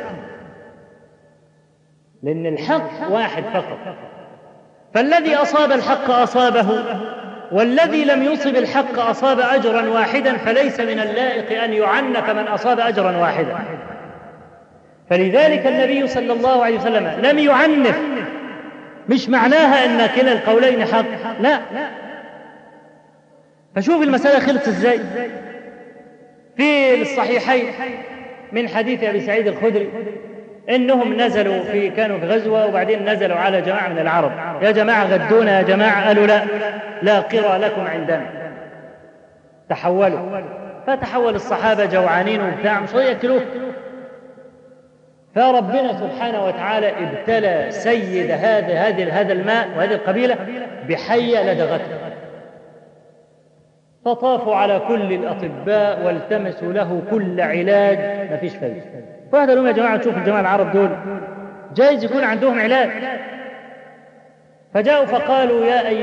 Speaker 2: لأن الحق واحد فقط، فالذي أصاب الحق أصابه والذي لم يصب الحق أصاب أجرا واحدا، فليس من اللائق أن يعنف من أصاب أجرا واحدا. فلذلك النبي صلى الله عليه وسلم لم يعنف، مش معناها أن كلا القولين حق، لا. فشوف المسألة خلص ازاي. في الصحيحين من حديث أبي سعيد الخدري إنهم نزلوا كانوا في غزوة وبعدين نزلوا على جماعة من العرب، يا جماعة غدونا يا جماعة، قالوا لا قرى لكم عندنا، تحولوا. فتحول الصحابة جوعانين وبتاع مش يأكلوه، فربنا سبحانه وتعالى ابتلى سيد هذا الماء وهذه القبيلة بحية لدغته، فطافوا على كل الأطباء والتمسوا له كل علاج، ما فيش فايدة. فهذا لهم يا جماعة، تشوفوا الجماعة العرب دول جايز يكون عندهم علاج. فجاءوا فقالوا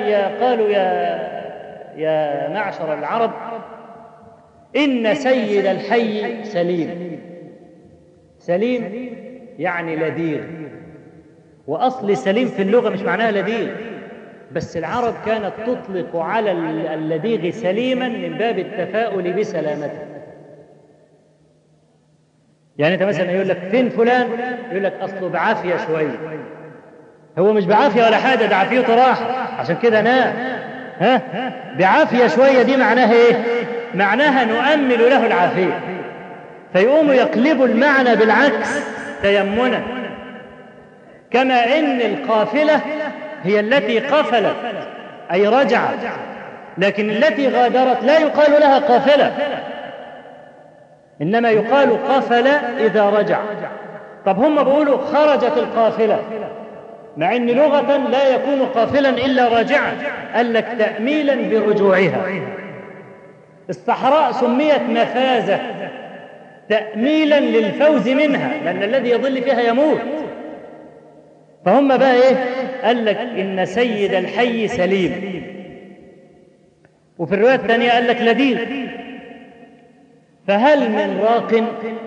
Speaker 2: يا معشر العرب إن سيد الحي سليم. سليم يعني لذيذ، وأصل سليم في اللغة مش معناها لذيذ، بس العرب كانت تطلق على اللذيذ سليما من باب التفاؤل بسلامته. يعني أنت مثلا يقول لك فين فلان، يقول لك أصله بعافية شوية. هو مش بعافية ولا حاجة، ده عافيته راحة، عشان كده بعافية شوية دي معناها إيه؟ معناها نؤمل له العافية. فيقوموا يقلبوا المعنى بالعكس تيمنا، كما إن القافلة هي التي قفلت أي رجعت، لكن التي غادرت لا يقال لها قافلة، إنما يقال قفل إذا رجع. طب هم بيقولوا خرجت القافلة، مع أن لغة لا يكون قافلا إلا راجعا، قال لك تأميلا برجوعها. الصحراء سميت مفازة تأميلا للفوز منها، لأن الذي يضل فيها يموت. فهم بقى إيه؟ قال لك إن سيد الحي سليم. وفي الرواية الثانية قال لك لذيذ. فهل من راق؟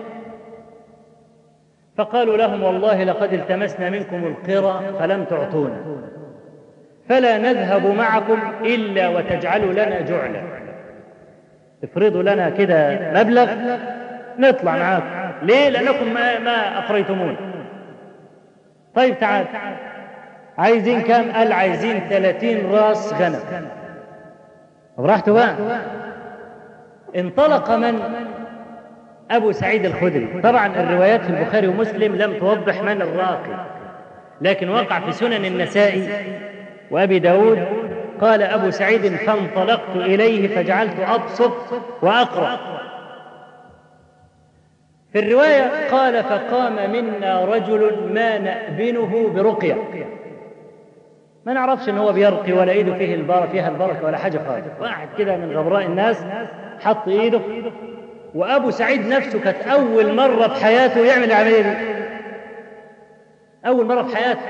Speaker 2: فقالوا لهم والله لقد التمسنا منكم القرى فلم تعطونا، فلا نذهب معكم إلا وتجعلوا لنا جعلا، افرضوا لنا كده مبلغ نطلع معاكم. ليه؟ لأنكم ما أفريتمون. طيب تعال، عايزين كام؟ قال عايزين 30 راس غنم. براحته بقى. انطلق من؟ أبو سعيد الخدري. طبعا الروايات في البخاري ومسلم لم توضح من الراقي، لكن وقع في سنن النسائي وأبي داود. قال أبو سعيد فانطلقت إليه فجعلت أبسط وأقرأ. في الرواية قال فقام منا رجل ما نأبنه برقية، ما نعرفش ان هو بيرقي ولا ايده فيها البركة ولا حاجة خالص. واحد كده من غبراء الناس حط ايده. وابو سعيد نفسه كانت اول مرة في حياته يعمل العملية دي، اول مرة في حياته.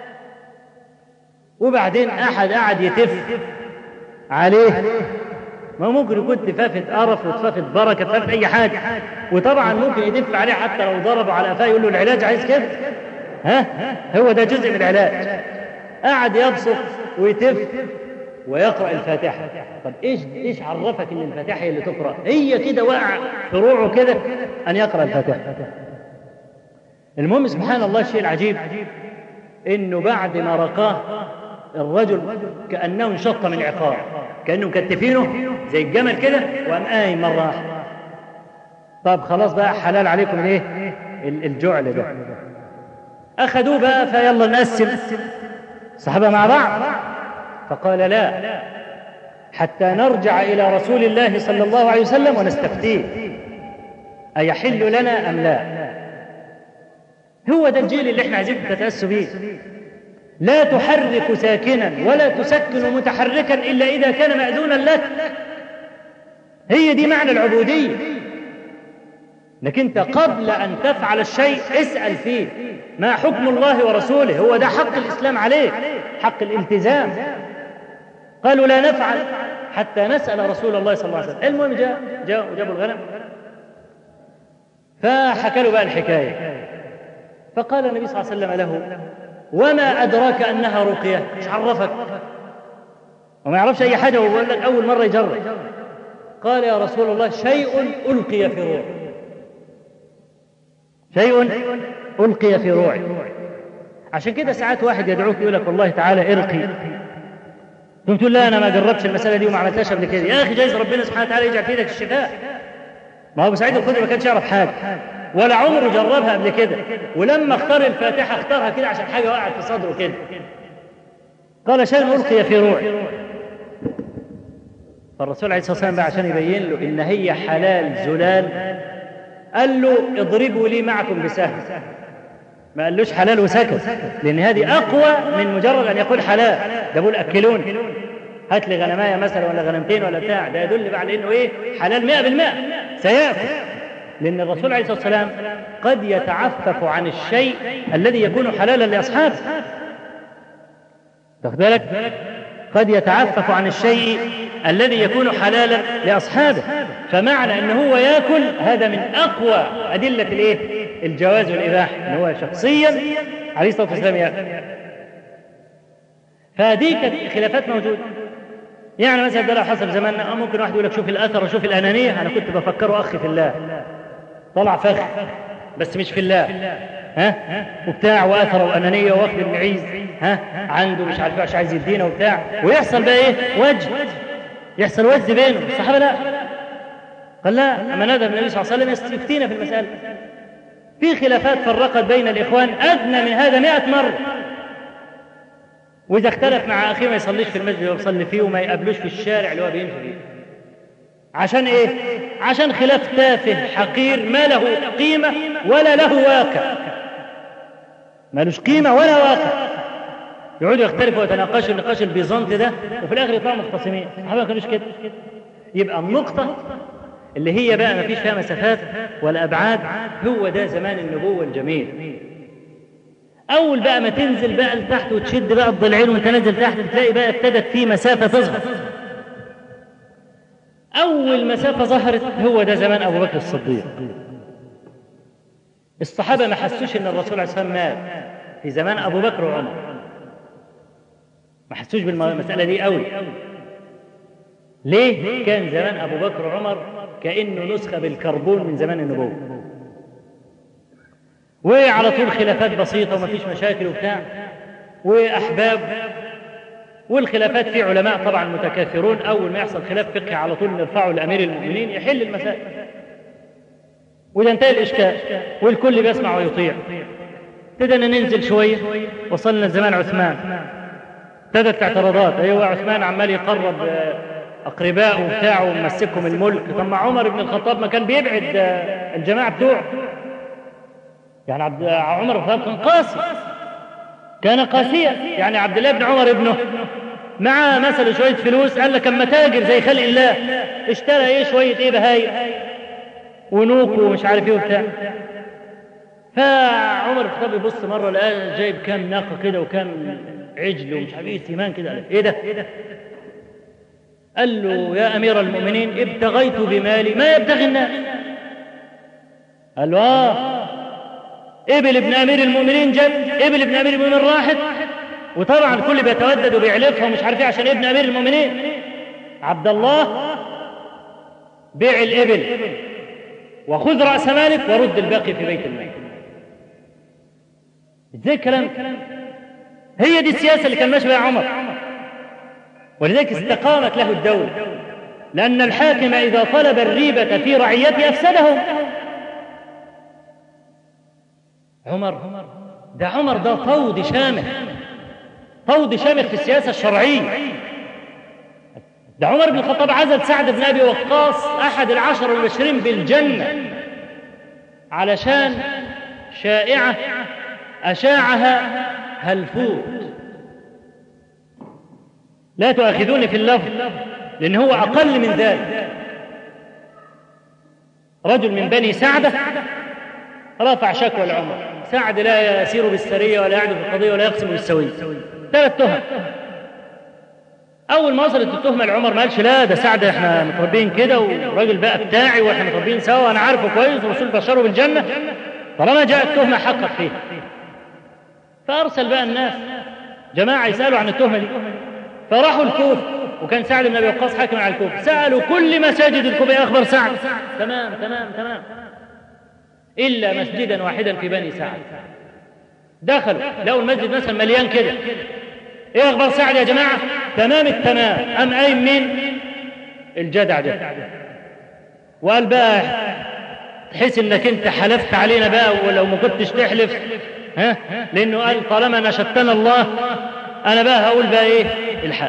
Speaker 2: وبعدين احد قعد يتف عليه، ما ممكن يكون تفافة قرف وتفافة بركة، تفافة اي حاجة. وطبعا ممكن يدف عليه حتى لو ضربه على قفاه يقول له العلاج عايز كده، هو ده جزء من العلاج. قعد يبسط ويتف ويقرأ الفاتحة. طب ايش عرفك ان الفاتحة هي اللي تقرأ؟ هي كده وقع فروعه كده ان يقرأ الفاتحة. المهم سبحان الله الشيء العجيب انه بعد ما رقاه الرجل كأنه انشط من عقاب، كأنه مكتفينه زي الجمل كده وقام قايم مرة واحدة. طب خلاص بقى حلال عليكم ايه الجعل ده. اخذوه بقى فيلا نقسم الصحابة مع بعض. فقال لا، حتى نرجع إلى رسول الله صلى الله عليه وسلم ونستفتيه أيحل لنا أم لا. هو ده الجيل اللي احنا عايزين تتأسوا به. لا تحرك ساكنا ولا تسكن متحركا إلا إذا كان مأذونا لك. هي دي معنى العبودية. لكن انت قبل أن تفعل الشيء اسأل فيه ما حكم الله ورسوله. هو ده حق الإسلام عليك، حق الالتزام. قالوا لا نفعل حتى نسأل رسول الله صلى الله عليه وسلم. المهم جاءوا وجابوا الغنم، فحكى له بقى الحكاية. فقال النبي صلى الله عليه وسلم له وما أدراك أنها رقية؟ مش عرفك؟ وما يعرفش أي حاجة ويقول لك أول مرة يجرب. قال يا رسول الله شيء ألقي في روحي، شيء ألقي في روحي. عشان كده ساعات واحد يدعوك يقول لك والله تعالى ارقي، ثم تقول لا أنا ما جربتش المسألة دي وما عملتهاش قبل كده. يا أخي جايز ربنا سبحانه وتعالى يجعل في يدك الشفاء. ما هو أبو سعيد الخدري ما كانش يعرف حاجة ولا عمره جربها قبل كده، ولما اختار الفاتحة اختارها كده عشان حاجة وقعت في صدره كده. قال شيء ألقي في روحي. فالرسول عليه الصلاة والسلام بقى عشان يبين له إن هي حلال زلال قال له اضربوا لي معكم بسهم. ما قالوش حلال وسكت، لأن هذه أقوى من مجرد أن يقول حلال. ده بقول أكلوني، هات لي غنماية مثلا ولا غنمتين ولا بتاع، ده يدل على إنه إيه؟ حلال 100% سيأكل. لأن الرسول عليه الصلاة والسلام قد يتعفف عن الشيء الذي يكون حلالا لأصحابه. تاخد بالك؟ قد يتعفف عن الشيء الذي يكون حلالا لأصحابه، فمعنى أنه هو يأكل هذا من أقوى أدلة الإيه؟ الجواز والإباحة، أنه هو شخصيا عليه الصلاة والسلام يأكل. فهذه خلافات موجودة. يعني مثلا ده لو حسب زماننا ممكن واحد يقول لك شوف الأثر وشوف الأنانية. أنا كنت بفكره أخي في الله، طلع فخ بس مش في الله، وبتاع وأثر وأنانية واخد المعيز عنده مش عارف ايش عايز يدينا وبتاع، ويحصل بقى ايه؟ وجه، يحصل وجه بينهم. الصحابة لا، قال لا، أما نذهب النبي صلى الله عليه وسلم يفتينا في المسألة. في خلافات فرقت بين الإخوان أدنى من هذا 100 مرة. وإذا اختلف مع أخيه ما يصليش في المسجد ويصلي فيه، وما يقابلوش في الشارع اللي هو بيمشي فيه. عشان إيه؟ عشان خلاف تافه حقير ما له قيمة ولا له واقع، ما لهش قيمة ولا واقع. يقعدوا يختلفوا ويتناقشوا النقاش البيزنطي ده، وفي الآخر يطلعوا مختصمين. الصحابة ما كانوش كده. يبقى النقطة اللي هي بقى ما فيش فيها مسافات ولا أبعاد، هو ده زمان النبوة الجميل. أول بقى ما تنزل بقى لتحت وتشد بقى الضلعين وانت نازل تحت، تلاقي بقى ابتدت في مسافة تظهر. أول مسافة ظهرت هو ده زمان أبو بكر الصديق. الصحابة ما حسوش إن الرسول عليه الصلاة والسلام مات في زمان أبو بكر وعمر، ما حسوش بالمسألة دي قوي. ليه؟ كان زمان أبو بكر وعمر كأنه نسخة بالكربون من زمان النبوة، وعلى طول خلافات بسيطة وما فيش مشاكل وبتاع وأحباب. والخلافات في علماء طبعا متكاثرون، أول ما يحصل خلاف فقهي على طول نرفعه لأمير المؤمنين يحل المسائل وينتهي الإشكال والكل بيسمع ويطيع. ابتدينا ننزل شوية، وصلنا زمان عثمان، ابتدت الاعتراضات. أيوة عثمان عمال يقرب أقرباء وبتاعه ومسكهم الملك. طب ما عمر بن الخطاب ما كان بيبعد الجماعة بتوعه؟ يعني عمر بن الخطاب كان قاسي، كان قاسيا. يعني عبد الله بن عمر ابنه مع مثلا شوية فلوس، قال لك اما تاجر زي خلق الله، اشترى ايه شوية ايه بهايم ونوك ومش عارف ايه وبتاع. فعمر بن الخطاب يبص مرة لقى جايب كام ناقة كده وكام عجل ومش عارف ايه سيمان كده، ايه ده؟ قال له يا أمير المؤمنين ابتغيت بمالي ما يبتغي الناس. قال له ابل ابن أمير المؤمنين جاب ابل ابن أمير المؤمنين راحت، وطبعا الكل بيتودد وبيعلفها ومش عارف ايه عشان ابن أمير المؤمنين. عبد الله بيع الابل وخذ رأس مالك ورد الباقي في بيت المال. ازاي الكلام؟ هي دي السياسة اللي كان ماشي بها عمر، ولذلك استقامت له الدولة، لأن الحاكم إذا طلب الريبة في رعيته أفسدهم. عمر ده طود شامخ، طود شامخ في السياسة الشرعية. ده عمر بن الخطاب عزل سعد بن أبي وقاص أحد 10 المبشرين بالجنة علشان شائعة أشاعها هلفوت. لا تؤاخذوني في اللفظ لأن هو أقل من ذلك. رجل من بني سعدة رفع شكوى لعمر. سعد لا يسير بالسرية ولا يعدل في القضية ولا يقسم بالسوية، 3 تهم. أول ما وصلت التهمة لعمر ما قالش لا ده سعد احنا متربين كده وراجل بقى بتاعي واحنا متربين سوا وانا عارفه كويس والرسول بشره بالجنة، طالما جاءت التهمة حقق فيها. فأرسل بقى الناس جماعة يسألوا عن التهمة دي، فراحوا الكوفة، وكان سعد بن أبي وقاص حاكم على الكوفة. سألوا كل مساجد الكوفة يا أخبر سعد، تمام تمام تمام، إلا مسجدا واحدا في بني سعد. دخلوا لقوا المسجد مثلا مليان كده، ايه اخبار سعد يا جماعه؟ تمام التمام. ام قايم مين؟ الجدع ده، وقال بقى تحس انك انت حلفت علينا بقى ولو ما كنتش تحلف، لانه قال طالما نشدتنا الله انا بقى هقول بقى ايه الحق.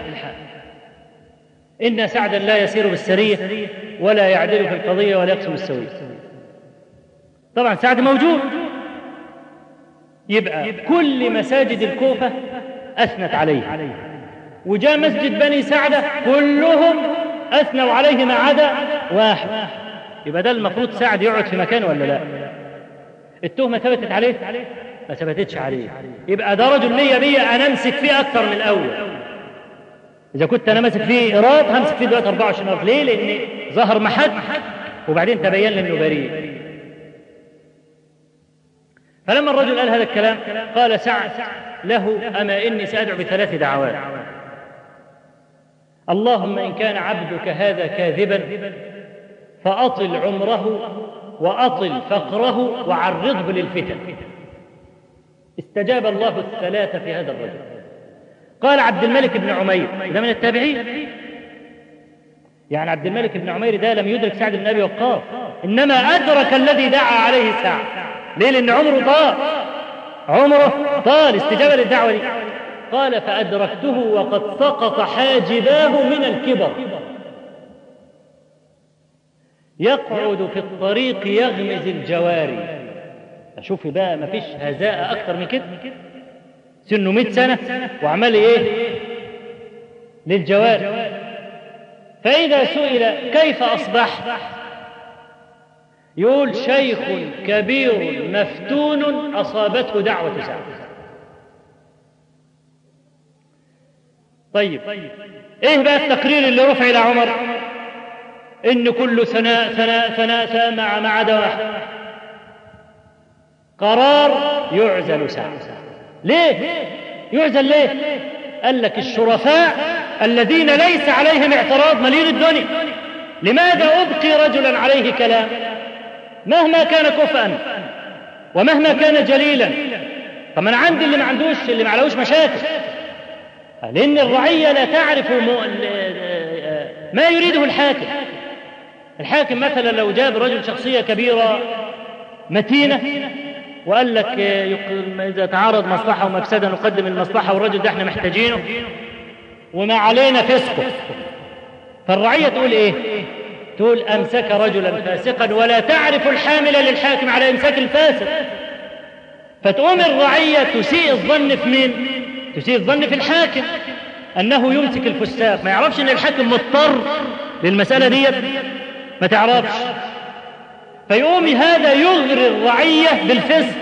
Speaker 2: ان سعدا لا يسير بالسريه ولا يعدل في القضيه ولا يقسم السويه. طبعا سعد موجود، يبقى كل مساجد الكوفة أثنت عليه، وجاء مسجد بني سعدة كلهم أثنوا عليه ما عدا واحد. يبقى ده المفروض سعد يقعد في مكانه ولا لا؟ التهمة ثبتت عليه؟ ما ثبتتش عليه. يبقى ده رجل ليا أنا أمسك فيه أكثر من الأول. إذا كنت أنا ماسك فيه إيراد همسك فيه دلوقتي 24 إيراد. ليه؟ لأن ظهر محك وبعدين تبين لي إنه بريء. فلما الرجل قال هذا الكلام قال سعد له: أما إني سأدعو ب3 دعوات. اللهم إن كان عبدك هذا كاذبا فأطل عمره وأطل فقره وعرضه للفتن. استجاب الله الثلاثة في هذا الرجل. قال عبد الملك بن عمير، ده من التابعين، يعني عبد الملك بن عمير ده لم يدرك سعد بن أبي وقاص، إنما أدرك الذي دعا عليه سعد. ليه؟ لأن عمره طال استجابة للدعوة دي. قال: فأدركته وقد سقط حاجباه من الكبر، يقعد في الطريق يغمز الجواري. أشوف بقى ما فيش هزاء أكثر من كده، سنه 100 سنة وعمل إيه للجواري. فإذا سئل كيف أصبح يقول: شيخ كبير مفتون أصابته دعوة سعد. طيب إيه بقى التقرير اللي رفع إلى عمر؟ إن كل ثناء ما عدا واحد. قرار يعزل سعد. ليه يعزل؟ ليه؟ قال لك: الشرفاء الذين ليس عليهم اعتراض مليون الدنيا، لماذا أبقي رجلا عليه كلام مهما كان كفءا ومهما كان جليلا؟ طب أنا عندي اللي ما عليهوش مشاكل، لأن الرعية لا تعرف ما يريده الحاكم. الحاكم مثلا لو جاب رجل شخصية كبيرة متينة وقال لك إذا تعارض مصلحة ومفسدة نقدم المصلحة، والرجل ده احنا محتاجينه وما علينا فسقه، فالرعية تقول ايه؟ تقول: أمسك رجلا فاسقا، ولا تعرف الحامل للحاكم على إمساك الفاسق. فتقوم الرعية تسيء الظن في مين؟ تسيء الظن في الحاكم أنه يمسك الفساق. ما يعرفش أن الحاكم مضطر للمسألة دي، ما تعرفش. فيقوم هذا يغري الرعية بالفسق،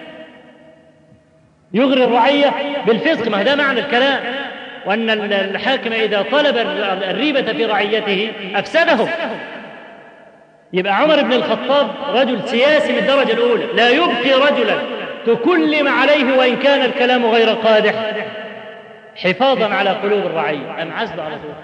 Speaker 2: يغري الرعية بالفسق. ما ده معنى الكلام، وأن الحاكم إذا طلب الريبة في رعيته أفسدهم. يبقى عمر بن الخطاب رجل سياسي من الدرجة الأولى، لا يبقي رجلا تكلم عليه وإن كان الكلام غير قادح حفاظا على قلوب الرعية. أم عزل على طول.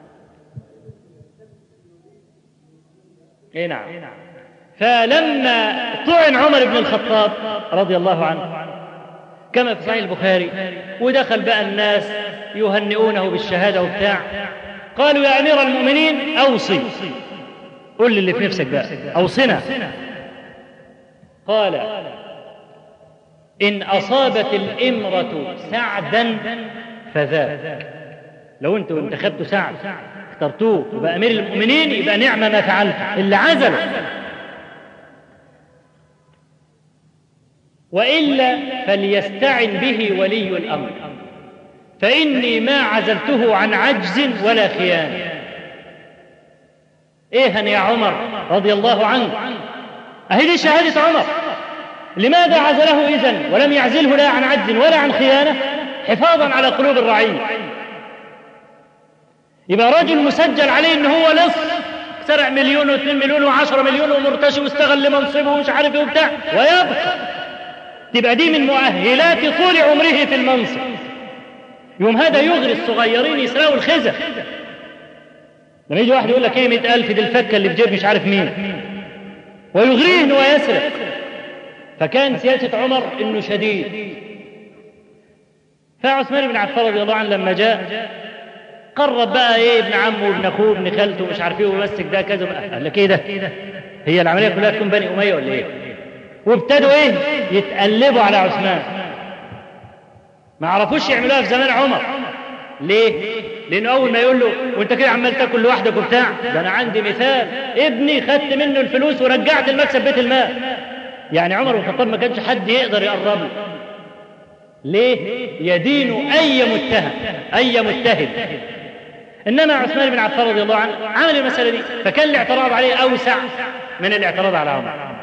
Speaker 2: إيه نعم. فلما طعن عمر بن الخطاب رضي الله عنه كما في صحيح البخاري، ودخل بقى الناس يهنئونه بالشهادة وبتاع، قالوا: يا أمير المؤمنين أوصي، قل اللي في نفسك بقى، أوصنا. قال: إن أصابت الإمرة سعدا فذاك. لو أنتوا انتخبتوا سعد اخترتوه وبقى أمير المؤمنين يبقى نعم ما فعلت. اللي عزل، وإلا فليستعن به ولي الأمر، فإني ما عزلته عن عجز ولا خيانة. إيه يا عمر رضي الله عنه؟ أهي دي شهادة عمر. لماذا عزله إذن ولم يعزله لا عن عجز ولا عن خيانة؟ حفاظا على قلوب الرعية. يبقى رجل مسجل عليه إن هو لص، سرع 1 و2 مليون و10 مليون ومرتشي واستغل منصبه ومش عارف ايه وبتاع، ويبقى. تبقى دي من مؤهلات طول عمره في المنصب. يوم هذا يغري الصغيرين يسرقوا الخزة. لما يجي واحد يقول لك ايه 100,000 دي الفكة اللي في جيب مش عارف مين، ويغريه انه يسرق. فكان سياسة عمر انه شديد. فعثمان بن عفان رضي الله عنه لما جاء قرب بقى ايه ابن عمه وابن اخوه وابن خالته ومش عارف ايه ومسك ده كذا. قال لك ايه ده؟ هي العملية كلها تكون بني أمية ولا ايه؟ وابتدوا ايه يتقلبوا على عثمان. ما عرفوش يعملوها في زمان عمر. ليه؟ لأنه أول ما يقول له وانت كده عمال تاكل لوحدك وبتاع، ده أنا عندي مثال، ابني خدت منه الفلوس ورجعت المكسب بيت المال. يعني عمر بن الخطاب ما كانش حد يقدر يقرب له، ليه؟ يدين أي متهم أي متهم. إنما عثمان بن عفان رضي الله عنه عمل المسألة دي، فكان الاعتراض عليه أوسع من الاعتراض على عمر.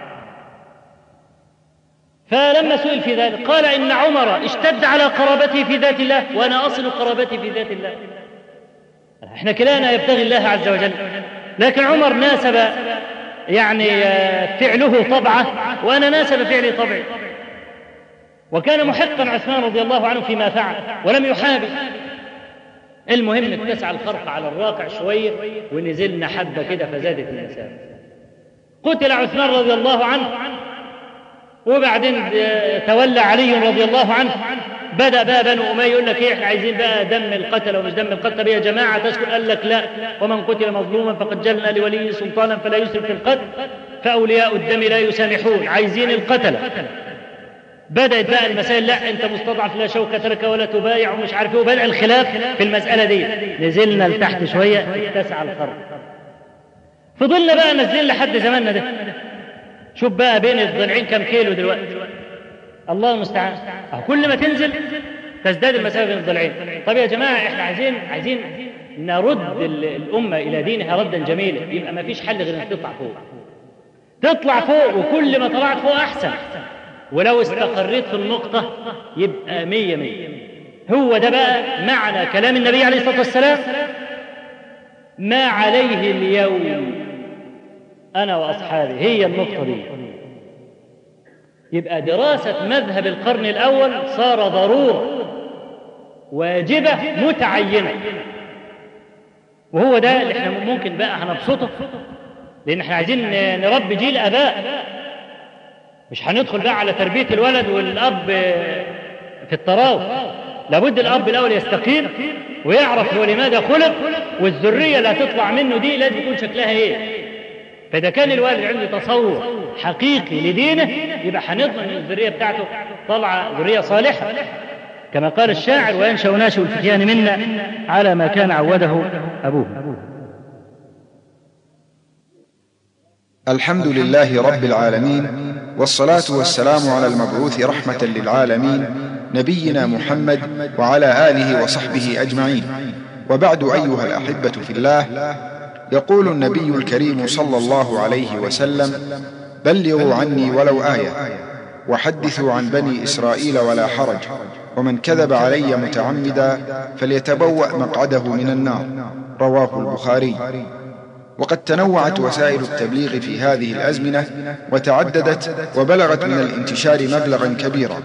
Speaker 2: فلما سئل في ذلك قال إن عمر اشتد على قرابته في ذات الله وأنا أصل قرابتي في ذات الله. احنا كلانا يبتغي الله عز وجل، لكن عمر ناسب يعني فعله طبعه وأنا ناسب فعلي طبعي. وكان محقا عثمان رضي الله عنه فيما فعل ولم يحابي. المهم اتسع الخرق على الواقع شوية ونزلنا حبة كده فزادت المسافة. قتل عثمان رضي الله عنه، وبعدين تولى علي رضي الله عنه. بدأ بقى بنو أمية يقول لك احنا عايزين بقى دم القتل ومش دم القتل. طب يا جماعة تسكت؟ قال لك لا، ومن قتل مظلوما فقد جلنا لولي سلطانا فلا يسرف في القتل فأولياء الدم لا يسامحون، عايزين القتل. بدأت بقى المسائل، لا انت مستضعف لا شوكة لك ولا تبايع ومش عارف ايه، وبدأ الخلاف في المسألة دي. نزلنا لتحت شوية اتسع الخرق، فضلنا بقى نزلنا لحد زماننا ده. شوف بقى بين الضلعين كم كيلو دلوقتي، الله المستعان. كل ما تنزل تزداد المسافة بين الضلعين. طب يا جماعة احنا عايزين نرد الأمة إلى دينها ردا جميلا، يبقى ما فيش حل غير انك تطلع فوق، وكل ما طلعت فوق أحسن. ولو استقريت في النقطة يبقى 100. هو ده بقى معنى كلام النبي عليه الصلاة والسلام: ما عليه اليوم أنا وأصحابي. هي النقطة دي. يبقى دراسة مذهب القرن الأول صار ضرورة واجبة متعينة، وهو ده اللي احنا ممكن بقى هنبسطه، لأن احنا عايزين نربي جيل أباء. مش هندخل بقى على تربية الولد والأب في التراوح. لابد الأب الأول يستقيم ويعرف هو لماذا خلق، والذرية اللي هتطلع منه دي لازم يكون شكلها ايه. فإذا كان الوالد عنده تصور حقيقي لدينه يبقى هنضمن ان الذرية بتاعته طلع ذرية صالحة، كما قال الشاعر: وينشأ ناشئ الفتيان منا على ما كان عوده أبوه.
Speaker 1: الحمد لله رب العالمين، والصلاة والسلام على المبعوث رحمة للعالمين نبينا محمد وعلى آله وصحبه أجمعين. وبعد أيها الأحبة في الله، يقول النبي الكريم صلى الله عليه وسلم: بلغوا عني ولو آية، وحدثوا عن بني إسرائيل ولا حرج، ومن كذب علي متعمدا فليتبوأ مقعده من النار. رواه البخاري. وقد تنوعت وسائل التبليغ في هذه الأزمنة وتعددت وبلغت من الانتشار مبلغا كبيرا،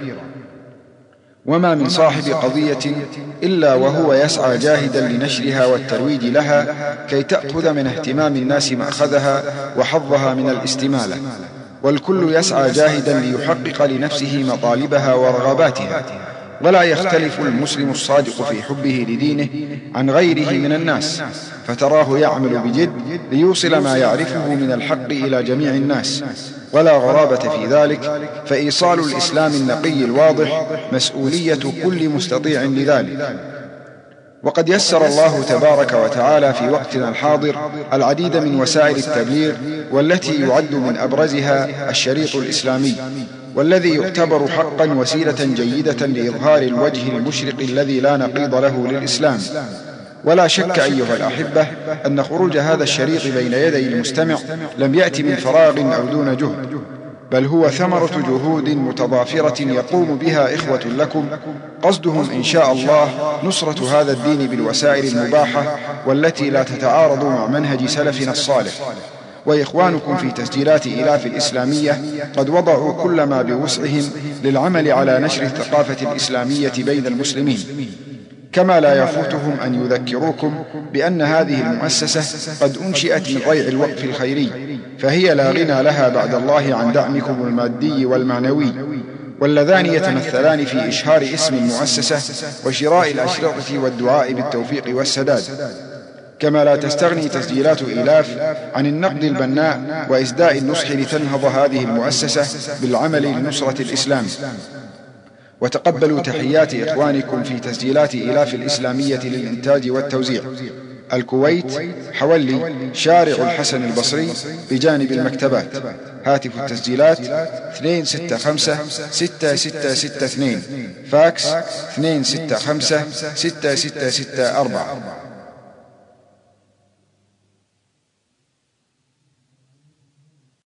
Speaker 1: وما من صاحب قضية إلا وهو يسعى جاهدا لنشرها والترويج لها كي تأخذ من اهتمام الناس مأخذها وحظها من الاستمالة، والكل يسعى جاهدا ليحقق لنفسه مطالبها ورغباتها. ولا يختلف المسلم الصادق في حبه لدينه عن غيره من الناس، فتراه يعمل بجد ليوصل ما يعرفه من الحق إلى جميع الناس، ولا غرابة في ذلك، فإيصال الإسلام النقي الواضح مسؤولية كل مستطيع لذلك. وقد يسر الله تبارك وتعالى في وقتنا الحاضر العديد من وسائل التبليغ، والتي يعد من أبرزها الشريط الإسلامي، والذي يعتبر حقا وسيلة جيدة لإظهار الوجه المشرق الذي لا نقيض له للإسلام. ولا شك أيها الأحبة أن خروج هذا الشريط بين يدي المستمع لم يأتي من فراغ أو دون جهد، بل هو ثمرة جهود متضافرة يقوم بها إخوة لكم قصدهم إن شاء الله نصرة هذا الدين بالوسائل المباحة والتي لا تتعارض مع منهج سلفنا الصالح. وإخوانكم في تسجيلات إلاف الإسلامية قد وضعوا كل ما بوسعهم للعمل على نشر الثقافة الإسلامية بين المسلمين، كما لا يفوتهم أن يذكروكم بأن هذه المؤسسة قد أنشئت من ريع الوقف الخيري، فهي لا غنى لها بعد الله عن دعمكم المادي والمعنوي، واللذان يتمثلان في إشهار اسم المؤسسة وشراء الأشرطة والدعاء بالتوفيق والسداد. كما لا تستغني تسجيلات إلاف عن النقد البناء وإسداء النصح لتنهض هذه المؤسسة بالعمل لنصرة الإسلام. وتقبلوا تحيات إخوانكم في تسجيلات إلاف الإسلامية للإنتاج والتوزيع، الكويت، حولي، شارع الحسن البصري بجانب المكتبات. هاتف التسجيلات 265-6662. فاكس 265-6664.